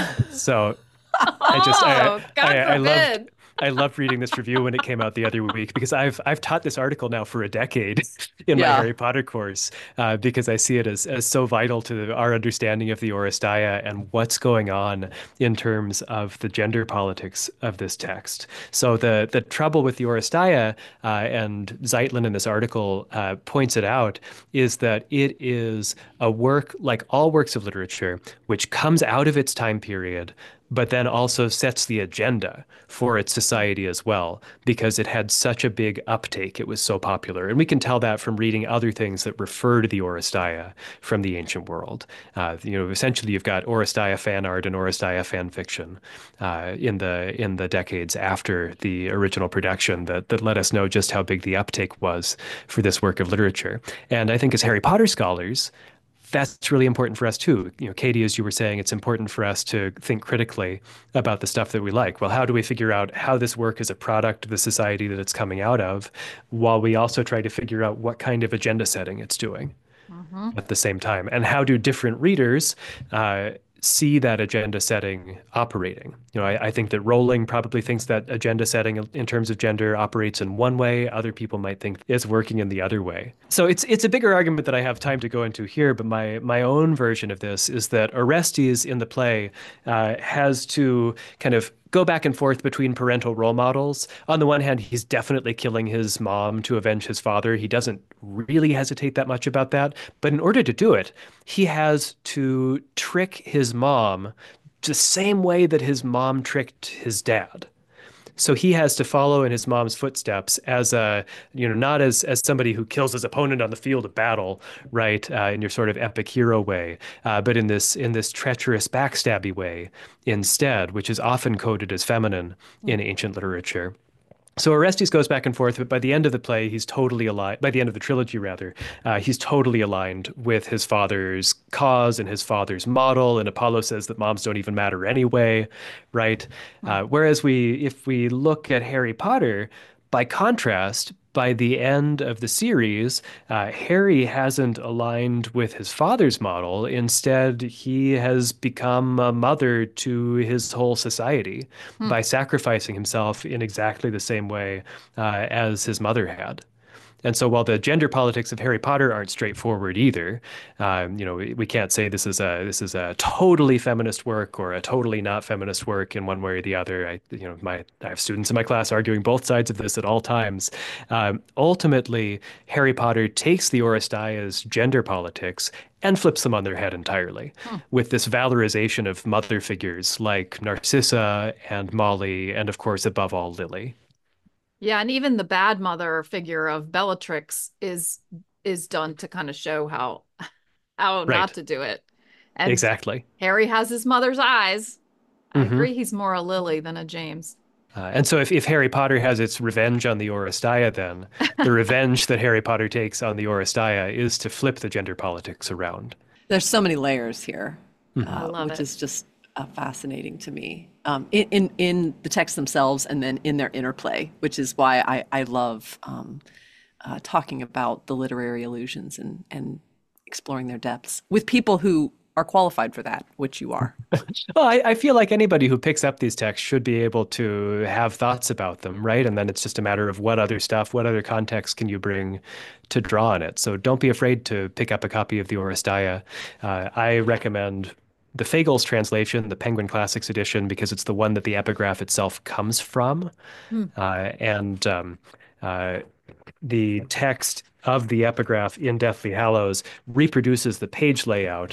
S4: So I just I,
S2: Oh, God
S4: I, I loved
S2: forbid.
S4: I loved reading this review when it came out the other week because I've I've taught this article now for a decade in my
S3: Yeah.
S4: Harry Potter course uh, because I see it as, as so vital to our understanding of the Oresteia and what's going on in terms of the gender politics of this text. So the the trouble with the Oresteia, uh, and Zeitlin in this article uh, points it out, is that it is a work like all works of literature which comes out of its time period, but then also sets the agenda for its society as well, because it had such a big uptake. It was so popular. And we can tell that from reading other things that refer to the Oresteia from the ancient world. Uh, you know, essentially you've got Oresteia fan art and Oresteia fan fiction uh, in the in the decades after the original production that, that let us know just how big the uptake was for this work of literature. And I think as Harry Potter scholars, that's really important for us too. You know, Katie, as you were saying, it's important for us to think critically about the stuff that we like. Well, how do we figure out how this work is a product of the society that it's coming out of, while we also try to figure out what kind of agenda setting it's doing
S2: Mm-hmm.
S4: at the same time? And how do different readers uh, see that agenda setting operating? You know, I, I think that Rowling probably thinks that agenda setting in terms of gender operates in one way. Other people might think it's working in the other way. So it's it's a bigger argument that I have time to go into here. But my my own version of this is that Orestes in the play uh, has to kind of go back and forth between parental role models. On the one hand, he's definitely killing his mom to avenge his father. He doesn't really hesitate that much about that. But in order to do it, he has to trick his mom the same way that his mom tricked his dad. So he has to follow in his mom's footsteps as a, you know, not as as somebody who kills his opponent on the field of battle, right, uh, in your sort of epic hero way, uh, but in this in this treacherous, backstabby way instead, which is often coded as feminine in ancient literature. So Orestes goes back and forth, but by the end of the play, he's totally aligned. By the end of the trilogy, rather, uh, he's totally aligned with his father's cause and his father's model. And Apollo says that moms don't even matter anyway, right? Uh, whereas we, if we look at Harry Potter, by contrast, by the end of the series, uh, Harry hasn't aligned with his father's model. Instead, he has become a mother to his whole society
S2: Hmm.
S4: by sacrificing himself in exactly the same way uh, as his mother had. And so while the gender politics of Harry Potter aren't straightforward either, um, you know, we, we can't say this is a this is a totally feminist work or a totally not feminist work in one way or the other. I, you know, my I have students in my class arguing both sides of this at all times. Um, ultimately, Harry Potter takes the Oresteia's gender politics and flips them on their head entirely
S2: Hmm.
S4: with this valorization of mother figures like Narcissa and Molly, and of course, above all, Lily.
S2: Yeah, and even the bad mother figure of Bellatrix is is done to kind of show how how
S4: Right.
S2: not to do it. And
S4: Exactly.
S2: Harry has his mother's eyes. I
S4: Mhm.
S2: agree he's more a Lily than a James.
S4: Uh, and so if, if Harry Potter has its revenge on the Oresteia, then the revenge that Harry Potter takes on the Oresteia is to flip the gender politics around.
S3: There's so many layers here,
S4: Mhm.
S2: I
S3: uh,
S2: love
S3: which
S2: it.
S3: is just uh, fascinating to me um, in, in in the texts themselves and then in their interplay, which is why I I love um, uh, talking about the literary illusions and and exploring their depths with people who are qualified for that, which you are.
S4: Well, I, I feel like anybody who picks up these texts should be able to have thoughts about them, right? And then it's just a matter of what other stuff, what other context can you bring to draw on it. So don't be afraid to pick up a copy of the Oresteia. Uh, I recommend the Fagles translation, the Penguin Classics edition, because it's the one that the epigraph itself comes from.
S2: Hmm.
S4: Uh, and um, uh, the text of the epigraph in Deathly Hallows reproduces the page layout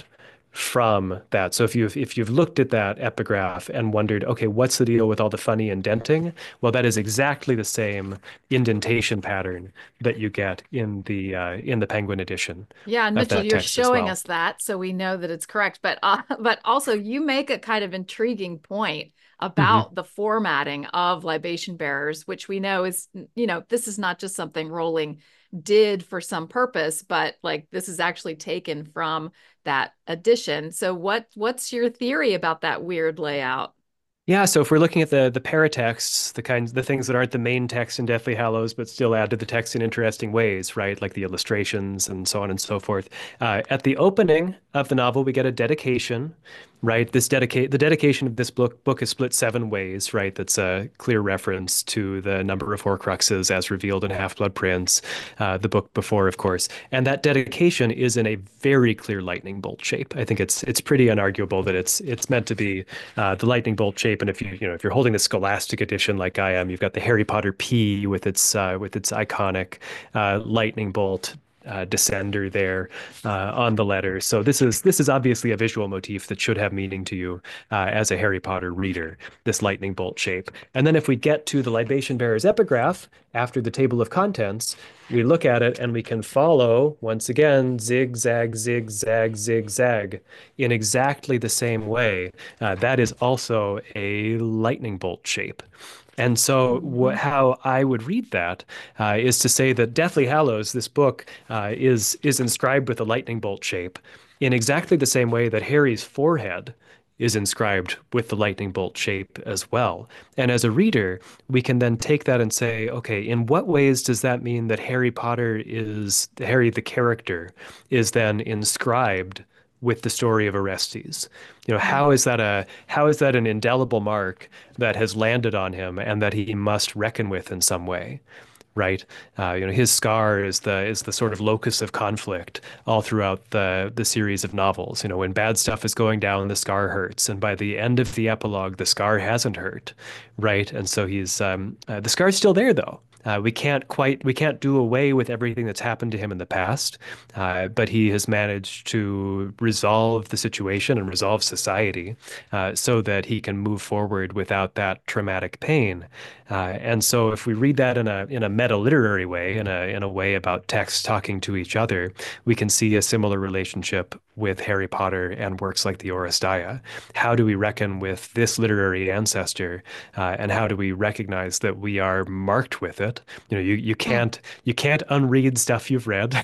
S4: from that. So if you've if you've looked at that epigraph and wondered, okay, what's the deal with all the funny indenting? Well, that is exactly the same indentation pattern that you get in the uh, in the Penguin edition.
S2: Yeah, and
S4: of
S2: Mitchell,
S4: that
S2: you're
S4: text as
S2: showing
S4: well.
S2: us that, so we know that it's correct. But uh, but also, you make a kind of intriguing point about the formatting of libation bearers, which we know is, you know, this is not just something Rowling did for some purpose, but like this is actually taken from that edition. So what what's your theory about that weird layout?
S4: Yeah, so if we're looking at the the paratexts, the kinds the things that aren't the main text in Deathly Hallows, but still add to the text in interesting ways, right? Like the illustrations and so on and so forth. Uh, at the opening of the novel, we get a dedication, right? This dedicate the dedication of this book book is split seven ways, right? That's a clear reference to the number of Horcruxes as revealed in Half-Blood Prince, uh, the book before, of course. And that dedication is in a very clear lightning bolt shape. I think it's it's pretty unarguable that it's it's meant to be uh, the lightning bolt shape. And if you you know if you're holding the Scholastic edition like I am, you've got the Harry Potter P with its uh, with its iconic uh, lightning bolt uh, descender there uh, on the letter. So this is this is obviously a visual motif that should have meaning to you uh, as a Harry Potter reader. This lightning bolt shape. And then if we get to the libation bearer's epigraph after the table of contents, we look at it and we can follow, once again, zigzag, zigzag, zigzag in exactly the same way. Uh, that is also a lightning bolt shape. And so wh- how I would read that uh, is to say that Deathly Hallows, this book, uh, is is inscribed with a lightning bolt shape. in exactly the same way that Harry's forehead is inscribed with the lightning bolt shape as well. And as a reader, we can then take that and say, okay, in what ways does that mean that Harry Potter is, Harry the character, is then inscribed with the story of Orestes? You know, how is that a how is that an indelible mark that has landed on him and that he must reckon with in some way? Right. Uh, you know, his scar is the is the sort of locus of conflict all throughout the the series of novels. You know, when bad stuff is going down, the scar hurts, and by the end of the epilogue, the scar hasn't hurt, right? And so he's um, uh, the scar's still there, though. Uh, we can't quite we can't do away with everything that's happened to him in the past, uh, but he has managed to resolve the situation and resolve society uh, so that he can move forward without that traumatic pain. Uh, and so, if we read that in a in a meta literary way, in a in a way about texts talking to each other, we can see a similar relationship with Harry Potter and works like the Oresteia. How do we reckon with this literary ancestor, uh, and how do we recognize that we are marked with it? You know, you you can't you can't unread stuff you've read.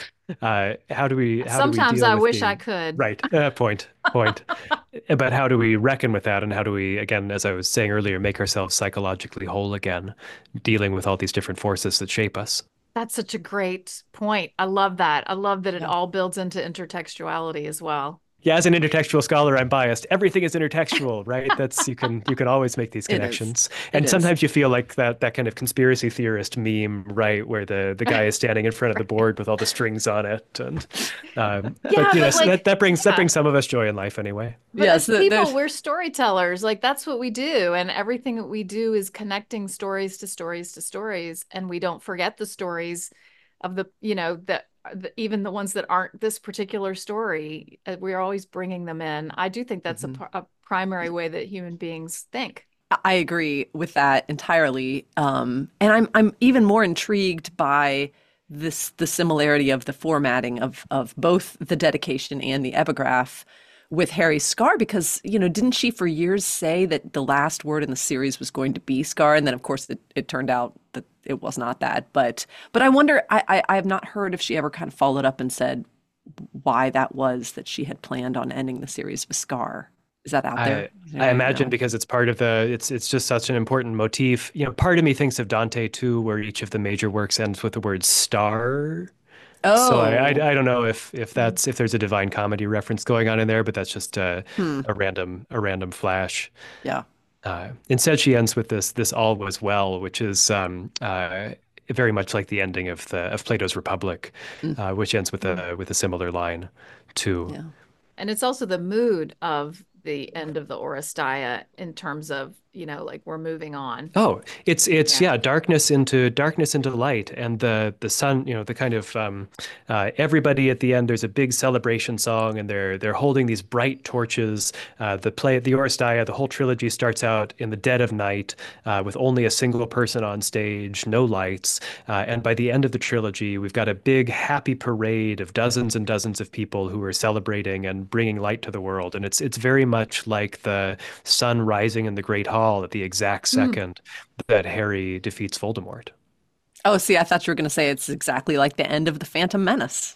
S4: Uh, how do we how do we
S2: Sometimes
S4: deal
S2: I
S4: with
S2: wish
S4: the,
S2: I could.
S4: right uh, point point but how do we reckon with that, and how do we, again, as I was saying earlier, make ourselves psychologically whole again, dealing with all these different forces that shape us?
S2: That's such a great point. I love that. I love that it
S3: Yeah.
S2: all builds into intertextuality as well.
S4: Yeah, as an intertextual scholar, I'm biased. Everything is intertextual, right? That's you can you can always make these
S3: It is.
S4: connections.
S3: It
S4: And
S3: is.
S4: sometimes you feel like that that kind of conspiracy theorist meme, right, where the the guy is standing in front of the board with all the strings on it, and um,
S2: Yeah,
S4: but you know,
S2: but
S4: so
S2: like-
S4: that that brings
S2: yeah.
S4: that brings some of us joy in life anyway.
S2: But
S3: Yes,
S2: as
S3: the-
S2: people,
S3: there's-
S2: we're storytellers. Like that's what we do. And everything that we do is connecting stories to stories to stories. And we don't forget the stories of the, you know, that the, even the ones that aren't this particular story. uh, We're always bringing them in. I do think that's
S3: Mhm.
S2: a, pr- a primary way that human beings think.
S3: I agree with that entirely. Um, and I'm I'm even more intrigued by this the similarity of the formatting of of both the dedication and the epigraph with Harry's scar, because, you know, didn't she for years say that the last word in the series was going to be scar? And then of course it, it turned out that it was not that. But but I wonder, I, I I have not heard if she ever kind of followed up and said why that was that she had planned on ending the series with scar. Is that out there?
S4: I, I imagine
S3: No.
S4: because it's part of the it's it's just such an important motif. You know, part of me thinks of Dante too, where each of the major works ends with the word star.
S3: Oh,
S4: So I, I I don't know if if that's if there's a Divine Comedy reference going on in there, but that's just a
S3: Hmm.
S4: a random a random flash.
S3: Yeah.
S4: Uh, instead, she ends with this this all was well, which is um, uh, very much like the ending of the of Plato's Republic,
S3: Mm.
S4: uh, which ends with a with a similar line too.
S3: Yeah.
S2: And it's also the mood of the end of the Oresteia in terms of, you know, like we're moving on.
S4: Oh, it's it's
S2: Yeah.
S4: yeah, darkness into darkness into light, and the the sun, you know, the kind of um, uh, everybody at the end. There's a big celebration song, and they're they're holding these bright torches. Uh, the play, the Oresteia, the whole trilogy starts out in the dead of night uh, with only a single person on stage, no lights, uh, and by the end of the trilogy, we've got a big happy parade of dozens and dozens of people who are celebrating and bringing light to the world, and it's it's very much like the sun rising in the Great Hall at the exact second that Harry defeats Voldemort.
S3: Oh, see, I thought you were going to say it's exactly like the end of the Phantom Menace.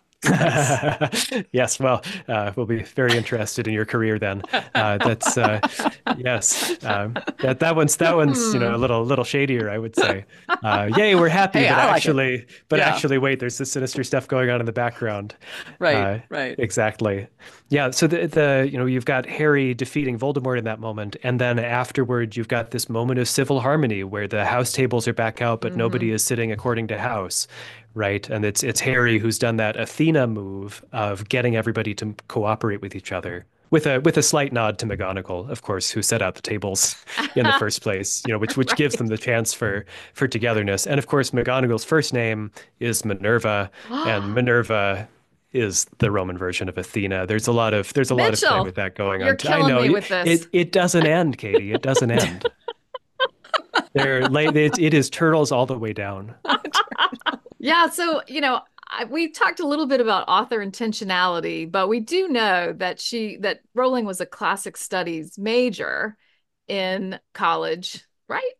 S4: Yes, well, uh, we'll be very interested in your career then. Uh, that's uh, yes, um, that that one's that one's you know a little little shadier, I would say. Uh, yay, we're happy,
S3: Hey,
S4: but
S3: I like it.
S4: actually, but
S3: Yeah.
S4: actually, wait, there's this sinister stuff going on in the background.
S3: Right,
S4: Uh,
S3: right.
S4: Exactly. Yeah. So the the you know you've got Harry defeating Voldemort in that moment, and then afterward you've got this moment of civil harmony where the house tables are back out, but nobody is sitting according to house, right? And it's it's Harry who's done that Athena move of getting everybody to cooperate with each other. With a with a slight nod to McGonagall, of course, who set out the tables in the first place, you know, which which gives them the chance for for togetherness. And of course, McGonagall's first name is Minerva, and Minerva is the Roman version of Athena. There's a lot of there's a lot of play
S2: Mitchell,
S4: with that going
S2: you're
S4: on. I
S2: killing
S4: know
S2: me
S4: it-
S2: with this.
S4: It it doesn't end, Katie. It doesn't end. They're like it, it is turtles all the way down.
S2: Yeah, so you know, I, we talked a little bit about author intentionality, but we do know that she that Rowling was a classic studies major in college, right?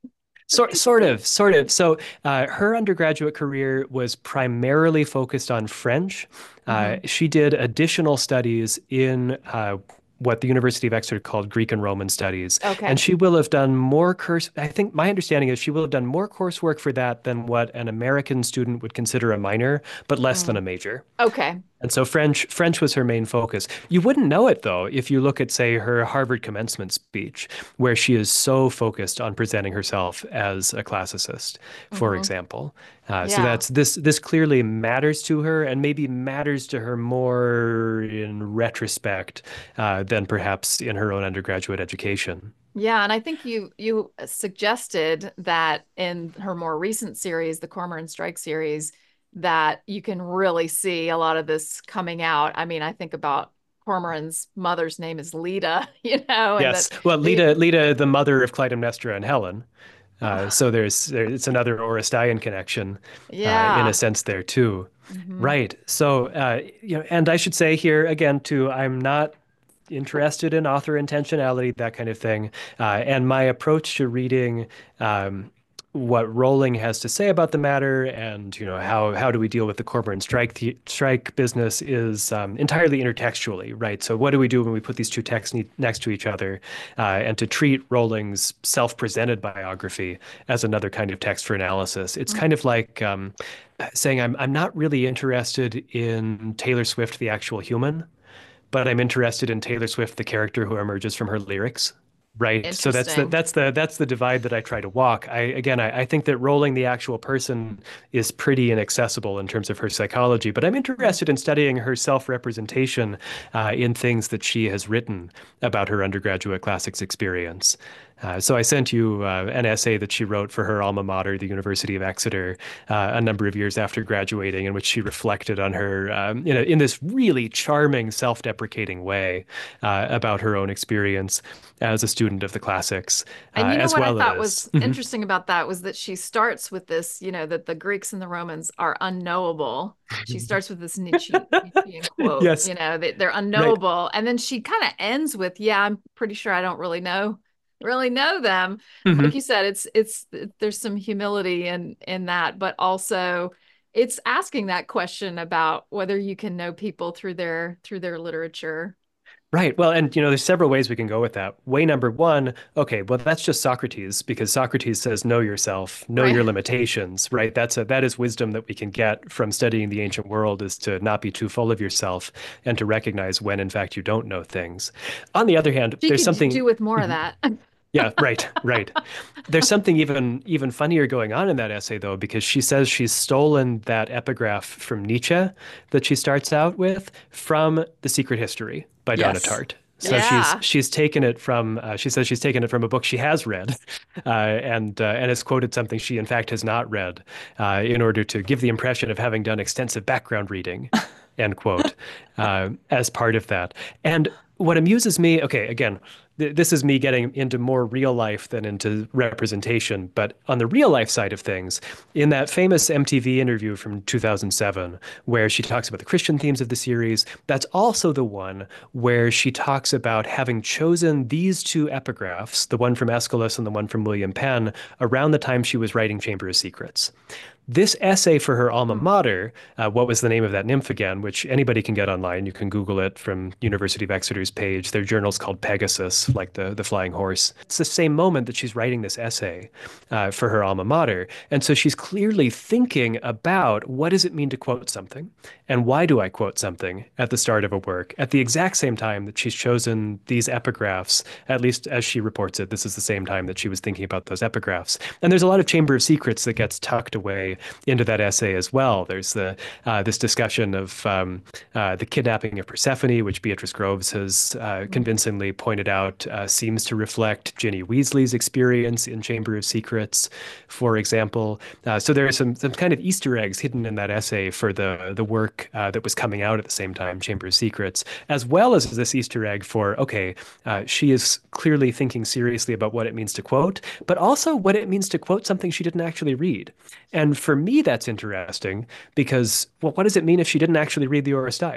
S4: Sort, sort of, sort of. So, uh, her undergraduate career was primarily focused on French. Uh,
S2: Hmm.
S4: she did additional studies in uh, what the University of Exeter called Greek and Roman studies, and
S2: Okay.
S4: she will have done more course. I think my understanding is she will have done more coursework for that than what an American student would consider a minor, but less than a
S2: Mm.
S4: major.
S2: Okay.
S4: And so French French was her main focus. You wouldn't know it though if you look at, say, her Harvard commencement speech, where she is so focused on presenting herself as a classicist, for
S2: Hmm.
S4: example. Uh, so
S2: Yeah.
S4: that's this this clearly matters to her, and maybe matters to her more in retrospect uh, than perhaps in her own undergraduate education.
S2: Yeah, and I think you you suggested that in her more recent series, the Cormoran Strike series, that you can really see a lot of this coming out. I mean, I think about Cormoran's mother's name is Lita, you know, and that
S4: Yes. Well,
S2: the
S4: Lita, Lita, the mother of Clytemnestra and Helen. Uh, so there's there, it's another Oresteia connection uh, in a
S2: yeah.
S4: sense there too.
S2: Hmm.
S4: Right. So uh, you know, and I should say here again too, I'm not interested in author intentionality, that kind of thing. Uh, and my approach to reading um, what Rowling has to say about the matter, and you know how how do we deal with the Cormoran strike the, strike business is um, entirely intertextually, right? So what do we do when we put these two texts ne next to each other, uh, and to treat Rowling's self-presented biography as another kind of text for analysis? It's kind of like um, saying I'm I'm not really interested in Taylor Swift, the actual human, but I'm interested in Taylor Swift, the character who emerges from her lyrics. Right. So that's the
S2: Interesting.
S4: that's the that's the divide that I try to walk. I again I, I think that Rowling, the actual person, is pretty inaccessible in terms of her psychology, but I'm
S2: Mm.
S4: interested in studying her self-representation uh, in things that she has written about her undergraduate classics experience. Uh, so I sent you uh, an essay that she wrote for her alma mater, the University of Exeter, uh, a number of years after graduating, in which she reflected on her um, in, a, in this really charming, self-deprecating way uh, about her own experience as a student of the classics,
S2: And
S4: uh,
S2: you know
S4: as
S2: what I
S4: well
S2: thought
S4: as
S2: was
S4: Mhm.
S2: interesting about that was that she starts with this, you know, that the Greeks and the Romans are unknowable. She starts with this Nietzsche, Nietzschean quote,
S4: Yes,
S2: you know, that they're
S4: right.
S2: unknowable. And then she kind of ends with, yeah, I'm pretty sure I don't really know, really know them. Like
S4: Mhm.
S2: you said, it's it's there's some humility in in that, but also it's asking that question about whether you can know people through their through their literature.
S4: Right. Well, and you know, there's several ways we can go with that. Way number one, okay, well, that's just Socrates, because Socrates says, know yourself, know
S2: Right.
S4: your limitations, right? That's a that is wisdom that we can get from studying the ancient world, is to not be too full of yourself and to recognize when, in fact, you don't know things. On the other hand,
S2: She
S4: there's
S2: could
S4: something.
S2: do with more of
S4: Mhm.
S2: that.
S4: Yeah, right, right. There's something even even funnier going on in that essay, though, because she says she's stolen that epigraph from Nietzsche that she starts out with from The Secret History by Donna
S1: Yes.
S4: Tartt. So
S1: Yes.
S4: she's
S2: Yeah.
S4: she's taken it from uh, she says she's taken it from a book she has read, uh, and uh, and has quoted something she in fact has not read, uh, in order to give the impression of having done extensive background reading, end quote, uh, as part of that. And what amuses me, okay, again, th this is me getting into more real life than into representation, but on the real life side of things, in that famous M T V interview from two thousand seven, where she talks about the Christian themes of the series, that's also the one where she talks about having chosen these two epigraphs, the one from Aeschylus and the one from William Penn, around the time she was writing Chamber of Secrets. This essay for her alma
S2: Hmm.
S4: mater, uh, what was the name of that nymph again, which anybody can get online. You can Google it from University of Exeter's page. Their journal's called Pegasus, like the, the flying horse. It's the same moment that she's writing this essay uh, for her alma mater. And so she's clearly thinking about, what does it mean to quote something? And why do I quote something at the start of a work? At the exact same time that she's chosen these epigraphs, at least as she reports it, this is the same time that she was thinking about those epigraphs. And there's a lot of Chamber of Secrets that gets tucked away into that essay as well. There's the uh, this discussion of um, uh, the kidnapping of Persephone, which Beatrice Groves has uh, convincingly pointed out uh, seems to reflect Ginny Weasley's experience in Chamber of Secrets, for example. Uh, so there are some some kind of Easter eggs hidden in that essay for the the work uh, that was coming out at the same time, Chamber of Secrets, as well as this Easter egg for, okay, uh, she is clearly thinking seriously about what it means to quote, but also what it means to quote something she didn't actually read. And for me, that's interesting because, well, what does it mean if she didn't actually read the Oresteia?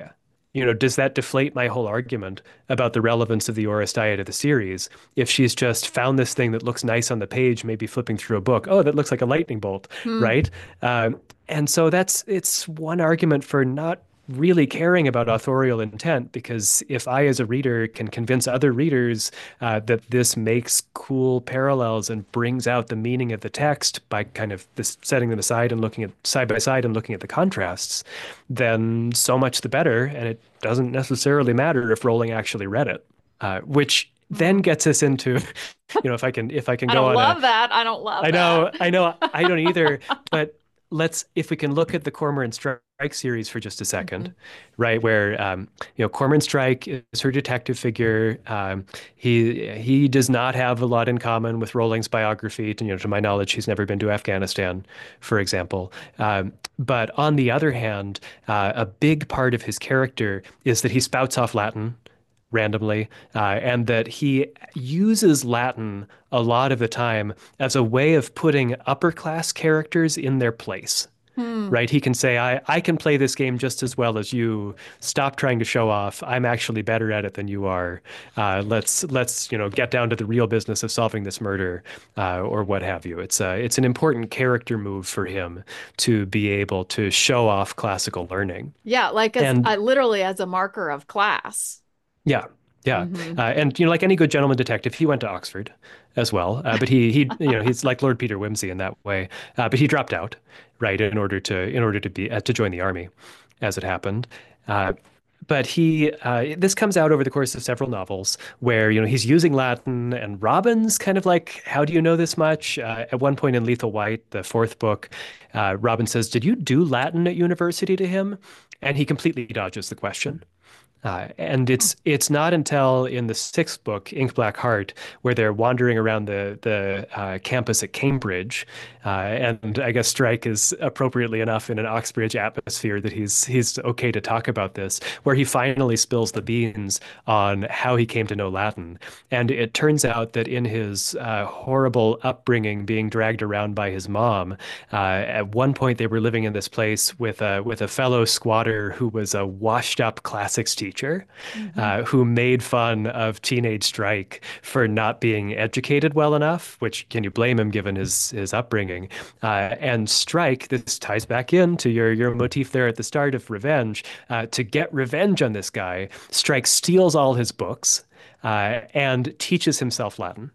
S4: you know, does that deflate my whole argument about the relevance of the Oresteia to the series? If she's just found this thing that looks nice on the page, maybe flipping through a book, oh, that looks like a lightning bolt,
S2: Hmm.
S4: right? Um, and so that's it's one argument for not really caring about authorial intent, because if I, as a reader, can convince other readers uh, that this makes cool parallels and brings out the meaning of the text by kind of this setting them aside and looking at side by side and looking at the contrasts, then so much the better. And it doesn't necessarily matter if Rowling actually read it, uh, which then gets us into, you know, if I can if I can
S2: I
S4: go
S2: don't
S4: on
S2: love
S4: a,
S2: that. I don't love
S4: I
S2: that.
S4: know, I know, I don't either. But let's, if we can look at the Cormoran Strike series for just a second,
S2: Mm-hmm.
S4: right? Where, um, you know, Cormoran Strike is her detective figure. Um, he he does not have a lot in common with Rowling's biography. To, you know, to my knowledge, he's never been to Afghanistan, for example. Um, but on the other hand, uh, a big part of his character is that he spouts off Latin randomly, uh, and that he uses Latin a lot of the time as a way of putting upper class characters in their place.
S2: Hmm.
S4: Right? He can say, I, I can play this game just as well as you. Stop trying to show off. I'm actually better at it than you are. Uh, let's let's you know get down to the real business of solving this murder, uh, or what have you. It's uh, it's an important character move for him to be able to show off classical learning.
S2: Yeah, like as
S4: And
S2: uh, literally as a marker of class.
S4: yeah, yeah,
S2: Hmm.
S4: uh, and you know, like any good gentleman detective, he went to Oxford as well. Uh, but he he you know he's like Lord Peter Wimsey in that way. Uh, but he dropped out, right, in order to in order to be uh, to join the army, as it happened. Uh, but he uh, this comes out over the course of several novels where you know he's using Latin, and Robin's kind of like, how do you know this much? Uh, at one point in Lethal White, the fourth book, uh, Robin says, "Did you do Latin at university?" to him, and he completely dodges the question. Uh, and it's it's not until in the sixth book, Ink Black Heart, where they're wandering around the the uh, campus at Cambridge, uh, and I guess Strike is appropriately enough in an Oxbridge atmosphere that he's he's okay to talk about this, where he finally spills the beans on how he came to know Latin. And it turns out that in his uh, horrible upbringing, being dragged around by his mom, uh, at one point they were living in this place with a with a fellow squatter who was a washed up classics teacher teacher
S2: Mm-hmm.
S4: uh, who made fun of teenage Strike for not being educated well enough, which can you blame him given his his upbringing? Uh, and Strike, this ties back into your your motif there at the start of revenge. Uh, to get revenge on this guy, Strike steals all his books uh, and teaches himself Latin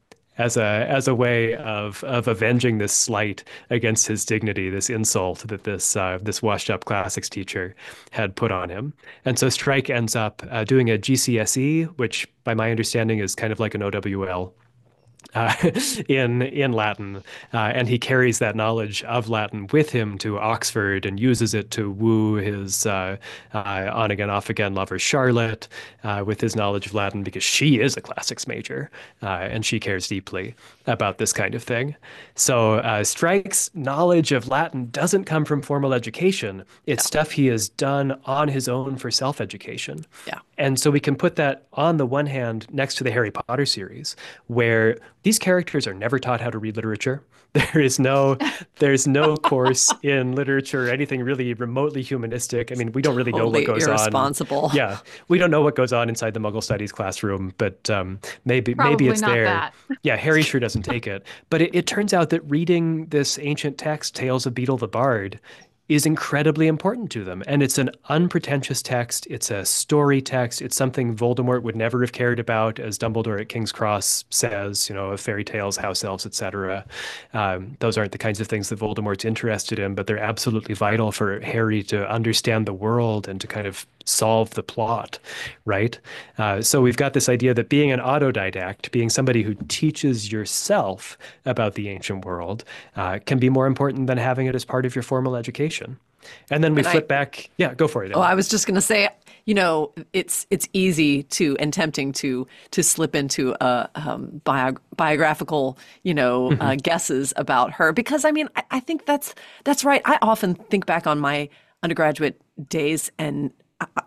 S4: as a as a way of of avenging this slight against his dignity, this insult that this uh, this washed up classics teacher had put on him. And so Strike ends up uh, doing a G C S E, which by my understanding is kind of like an O W L. Uh, in in Latin, uh, and he carries that knowledge of Latin with him to Oxford and uses it to woo his uh, uh, on again, off again lover Charlotte uh, with his knowledge of Latin, because she is a classics major uh, and she cares deeply about this kind of thing. So uh, Strike's knowledge of Latin doesn't come from formal education. It's stuff he has done on his own for self-education.
S3: Yeah.
S4: And so we can put that on the one hand next to the Harry Potter series, where these characters are never taught how to read literature. There is no, there's no course in literature or anything really remotely humanistic. I mean, we don't really know
S3: Totally
S4: what goes
S3: irresponsible.
S4: on. Yeah, we don't know what goes on inside the Muggle Studies classroom, but um, maybe
S2: Probably
S4: maybe it's
S2: not
S4: there.
S2: that.
S4: Yeah, Harry sure doesn't take it. But it, it turns out that reading this ancient text, Tales of Beetle the Bard, is incredibly important to them. And it's an unpretentious text. It's a story text. It's something Voldemort would never have cared about, as Dumbledore at King's Cross says, you know, of fairy tales, house elves, et cetera. Um, those aren't the kinds of things that Voldemort's interested in, but they're absolutely vital for Harry to understand the world and to kind of solve the plot, right? Uh, so we've got this idea that being an autodidact, being somebody who teaches yourself about the ancient world, uh, can be more important than having it as part of your formal education. And then we
S3: And
S4: flip
S3: I-
S4: back. Yeah, go for it.
S3: Oh,
S4: Emma.
S3: I was just going to say, you know, it's it's easy to and tempting to to slip into a um, bio, biographical, you know, uh, guesses about her, because I mean, I, I think that's that's right. I often think back on my undergraduate days, and I,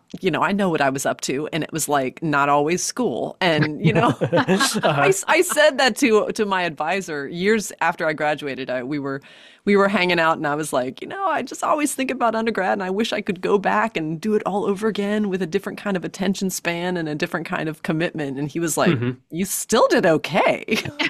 S3: you know, I know what I was up to, and it was like not always school. And, you know,
S4: Uh-huh.
S3: I, I said that to to my advisor years after I graduated. I, we were we were hanging out, and I was like, you know, I just always think about undergrad, and I wish I could go back and do it all over again with a different kind of attention span and a different kind of commitment. And he was like,
S4: hmm
S3: you still did okay.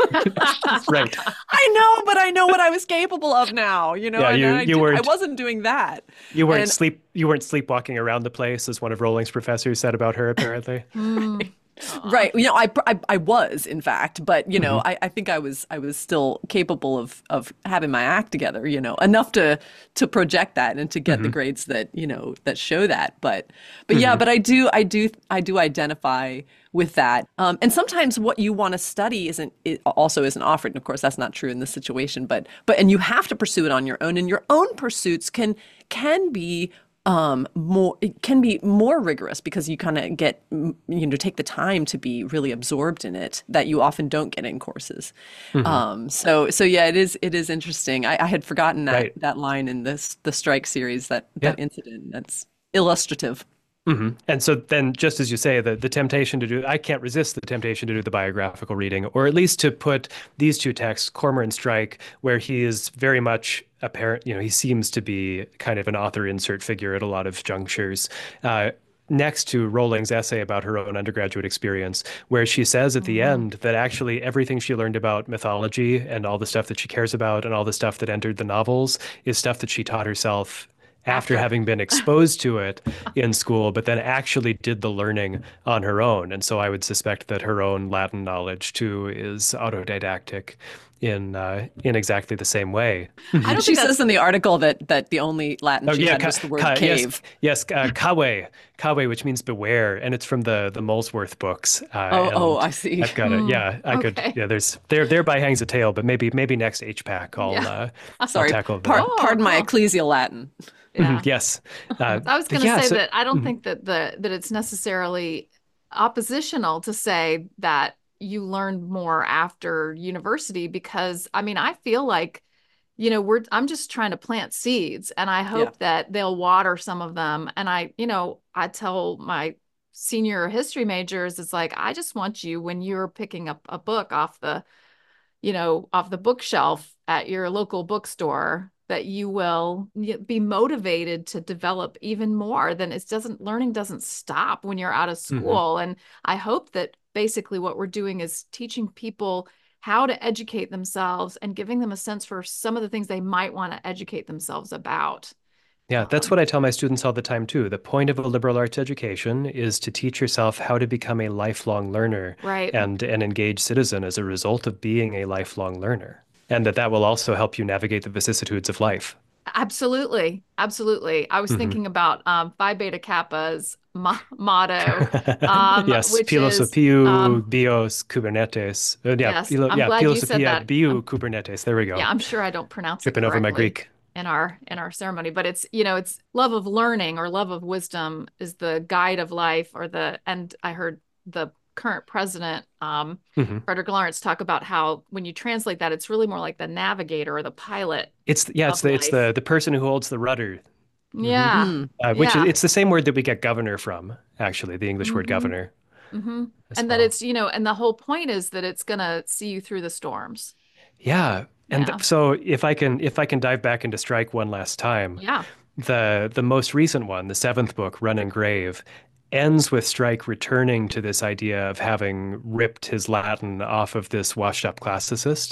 S4: Right.
S3: I know, but I know what I was capable of now, you know,
S4: Yeah,
S3: and
S4: you
S3: I
S4: you
S3: did, I
S4: weren't
S3: wasn't doing that.
S4: you weren't
S3: And
S4: sleep you weren't sleepwalking around the place, as one of Rowling's professors said about her, apparently.
S2: Mm. Aw.
S3: right, you know, I, I I was in fact, but you know,
S4: hmm
S3: I, I think I was I was still capable of of having my act together, you know, enough to to project that and to get the
S4: hmm
S3: grades that, you know, that show that. But but yeah,
S4: hmm
S3: but I do I do I do identify with that. Um, and sometimes what you want to study isn't it also isn't offered. And of course, that's not true in this situation. But but and you have to pursue it on your own. And your own pursuits can can be um, more it can be more rigorous because you kind of get mm, you know take the time to be really absorbed in it that you often don't get in courses.
S4: hmm
S3: Um, so so yeah, it is it is interesting. I, I had forgotten that
S4: Right.
S3: that line in this the strike series that
S4: Yeah.
S3: that incident. That's illustrative.
S4: hmm And so then, just as you say, the, the temptation to do, I can't resist the temptation to do the biographical reading, or at least to put these two texts, Cormoran Strike, where he is very much apparent, you know, he seems to be kind of an author insert figure at a lot of junctures. Uh, Next to Rowling's essay about her own undergraduate experience, where she says at the
S2: Mhm.
S4: end that actually everything she learned about mythology and all the stuff that she cares about and all the stuff that entered the novels is stuff that she taught herself after
S2: After.
S4: having been exposed to it in school, but then actually did the learning on her own. And so I would suspect that her own Latin knowledge too is autodidactic in uh, in exactly the same way.
S2: I don't
S3: She
S2: think that's
S3: says in the article that that the only Latin
S4: Oh
S3: she
S4: yeah,
S3: had
S4: ka,
S3: was the word
S4: ka, yes,
S3: cave.
S4: yes, uh, kawe, kawe, which means beware, and it's from the the Molesworth books. Uh,
S3: Oh, oh,
S4: and
S3: I see.
S4: I've got it.
S2: Hmm.
S4: Yeah, I could.
S2: Okay.
S4: Yeah, there's there thereby hangs a tale, but maybe maybe next H PAC I'll
S2: Yeah.
S4: uh, I'll
S3: Sorry,
S4: tackle the.
S3: par
S2: Oh,
S3: pardon my
S2: cool.
S3: ecclesial Latin.
S4: Mhm,
S2: Yeah.
S4: yes, uh,
S2: I was
S4: but
S2: going to
S4: yeah.
S2: say
S4: So.
S2: that I don't
S4: Mhm,
S2: think that the that it's necessarily oppositional to say that you learned more after university because I mean I feel like you know we're I'm just trying to plant seeds and I
S3: Yeah.
S2: hope that they'll water some of them and I you know I tell my senior history majors it's like I just want you when you're picking up a book off the you know, off the bookshelf at your local bookstore that you will be motivated to develop even more then it doesn't learning doesn't stop when you're out of
S4: mhm.
S2: school and I hope that basically what we're doing is teaching people how to educate themselves and giving them a sense for some of the things they might want to educate themselves about.
S4: Yeah, that's
S2: um,
S4: what I tell my students all the time too. The point of a liberal arts education is to teach yourself how to become a lifelong learner
S2: right.
S4: and an engaged citizen as a result of being a lifelong learner. And that that will also help you navigate the vicissitudes of life.
S2: Absolutely. Absolutely. I was
S4: hmm
S2: thinking about um, Phi Beta Kappa's mo- motto, um,
S4: Yes,
S2: which is,
S4: Philosophia,
S2: um,
S4: Bios, Kubernetes. Uh, yeah,
S2: yes,
S4: philo
S2: I'm
S4: yeah,
S2: glad you said
S4: Philosophia,
S2: that.
S4: Biu,
S2: Um,
S4: Kubernetes. There we
S2: yeah,
S4: go.
S2: I'm sure I don't pronounce it
S4: Tripping over my
S2: correctly
S4: Greek.
S2: in our in our ceremony, but it's, you know, it's love of learning or love of wisdom is the guide of life or the, and I heard the current president, um,
S4: hmm
S2: Frederick Lawrence talk about how when you translate that, it's really more like the navigator or the pilot
S4: It's yeah, it's
S2: of
S4: the it's
S2: life.
S4: the the person who holds the rudder. hmm
S2: Yeah.
S3: Mm.
S4: Uh, which is
S2: Yeah.
S4: it's the same word that we get governor from, actually, the English word
S2: hmm
S4: governor
S2: hmm
S4: as
S2: And that
S4: well.
S2: it's, you know, and the whole point is that it's going to see you through the storms.
S4: Yeah. And
S2: Yeah.
S4: th so if I can if I can dive back into Strike one last time,
S2: Yeah.
S4: the the most recent one, the seventh book, Run and Grave, ends with Strike returning to this idea of having ripped his Latin off of this washed up classicist.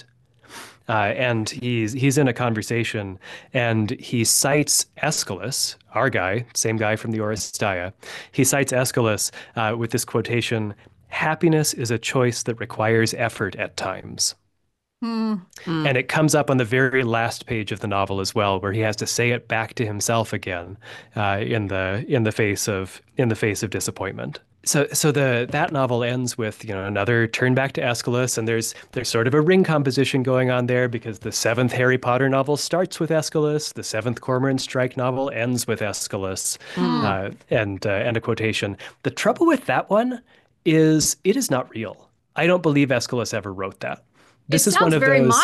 S4: Uh, and he's he's in a conversation and he cites Aeschylus, our guy, same guy from the Oresteia. He cites Aeschylus uh, with this quotation, "Happiness is a choice that requires effort at times."
S2: Hmm.
S3: Mm.
S4: And it comes up on the very last page of the novel as well, where he has to say it back to himself again, uh, in the in the face of in the face of disappointment. So so the that novel ends with, you know, another turn back to Aeschylus, and there's there's sort of a ring composition going on there because the seventh Harry Potter novel starts with Aeschylus, the seventh Cormoran Strike novel ends with Aeschylus,
S2: Hmm.
S3: Mm.
S4: uh, and uh, and a quotation. The trouble with that one is it is not real. I don't believe Aeschylus ever wrote that.
S2: It
S4: This is one
S2: sounds
S4: of
S2: very
S4: those.
S2: modern.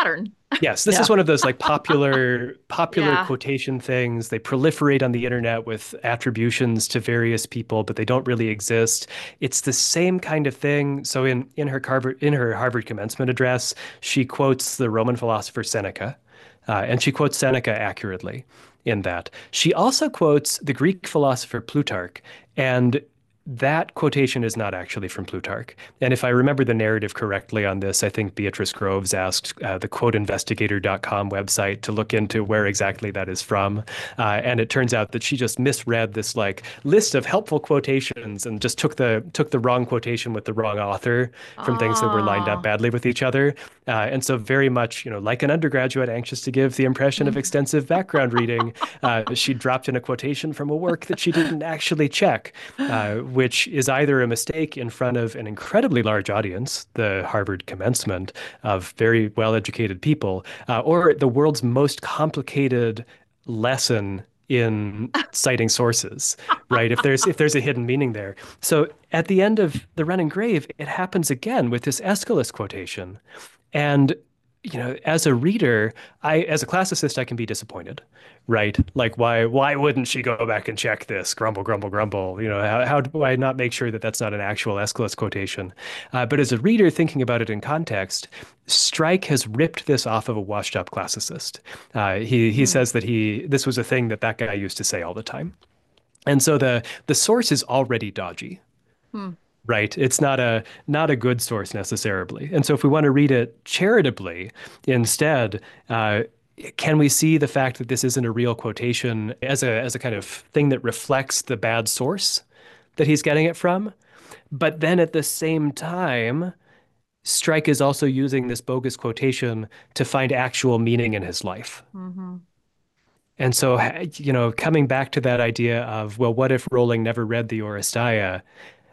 S4: Yes, this
S3: Yeah.
S4: is one of those like popular popular
S2: Yeah.
S4: quotation things. They proliferate on the internet with attributions to various people, but they don't really exist. It's the same kind of thing. So in in her Harvard in her Harvard commencement address, she quotes the Roman philosopher Seneca, uh, and she quotes Seneca accurately in that. She also quotes the Greek philosopher Plutarch, and that quotation is not actually from Plutarch. And if I remember the narrative correctly on this, I think Beatrice Groves asked uh, the quote investigator dot com website to look into where exactly that is from. Uh, and it turns out that she just misread this like list of helpful quotations and just took the took the wrong quotation with the wrong author from things that were lined up
S2: Oh.
S4: badly with each other. Uh, and so very much, you know, like an undergraduate anxious to give the impression of extensive background reading, uh, she dropped in a quotation from a work that she didn't actually check, uh, which is either a mistake in front of an incredibly large audience, the Harvard commencement of very well-educated people, uh, or the world's most complicated lesson in citing sources, right? If there's if there's a hidden meaning there. So at the end of The Running Grave, it happens again with this Aeschylus quotation. And you know, as a reader, I, as a classicist, I can be disappointed, right? Like, why, why wouldn't she go back and check this? Grumble, grumble, grumble. You know, how, how do I not make sure that that's not an actual Aeschylus quotation? Uh, but as a reader, thinking about it in context, Strike has ripped this off of a washed-up classicist. Uh, he he says that he this was a thing that that guy used to say all the time, and so the the source is already dodgy.
S2: Hmm.
S4: Right. It's not a not a good source necessarily. And so if we want to read it charitably instead, uh, can we see the fact that this isn't a real quotation as a as a kind of thing that reflects the bad source that he's getting it from? But then at the same time, Strike is also using this bogus quotation to find actual meaning in his life.
S2: Mm-hmm.
S4: And so, you know, coming back to that idea of, well, what if Rowling never read the Oresteia?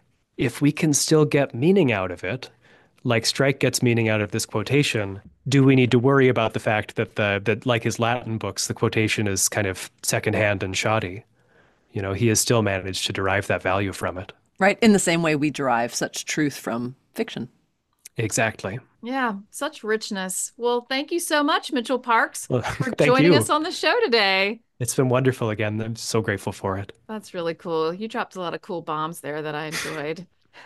S4: If we can still get meaning out of it, like Strike gets meaning out of this quotation, do we need to worry about the fact that the that like his Latin books, the quotation is kind of secondhand and shoddy? You know, he has still managed to derive that value from it.
S3: Right. In the same way we derive such truth from fiction.
S4: Exactly.
S2: Yeah, such richness. Well, thank you so much, Mitchell Parks,
S4: Well,
S2: for
S4: thank
S2: joining
S4: you.
S2: us on the show today.
S4: It's been wonderful again. I'm so grateful for it.
S2: That's really cool. You dropped a lot of cool bombs there that I enjoyed.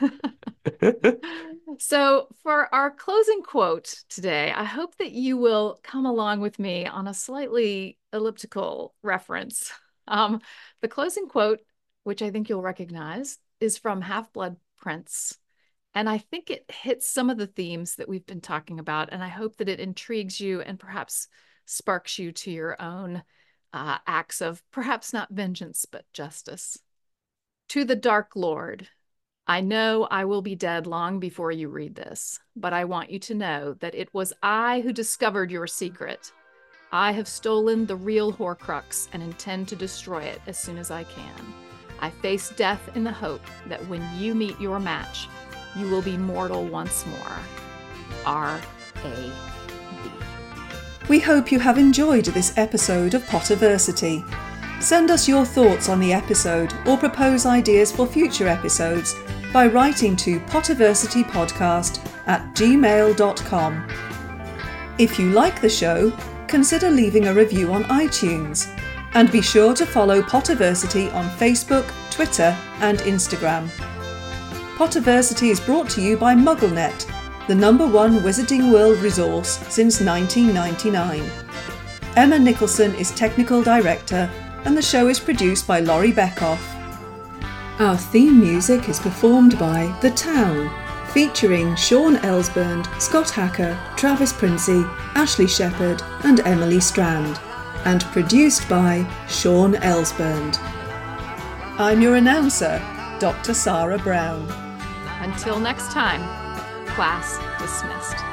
S2: So, for our closing quote today, I hope that you will come along with me on a slightly elliptical reference. Um, the closing quote, which I think you'll recognize, is from Half-Blood Prince. And I think it hits some of the themes that we've been talking about. And I hope that it intrigues you and perhaps sparks you to your own uh, acts of perhaps not vengeance, but justice. To the Dark Lord, I know I will be dead long before you read this, but I want you to know that it was I who discovered your secret. I have stolen the real Horcrux and intend to destroy it as soon as I can. I face death in the hope that when you meet your match, you will be mortal once more. R A B.
S1: We hope you have enjoyed this episode of Potterversity. Send us your thoughts on the episode or propose ideas for future episodes by writing to potterversitypodcast at gmail dot com. If you like the show, consider leaving a review on iTunes. And be sure to follow Potterversity on Facebook, Twitter and Instagram. Potterversity is brought to you by MuggleNet, the number one Wizarding World resource since nineteen ninety-nine. Emma Nicholson is technical director, and the show is produced by Laurie Beckoff. Our theme music is performed by The Town, featuring Sean Elsbund, Scott Hacker, Travis Princey, Ashley Shepherd and Emily Strand, and produced by Sean Elsbund. I'm your announcer, Doctor Sarah Brown.
S2: Until next time, class dismissed.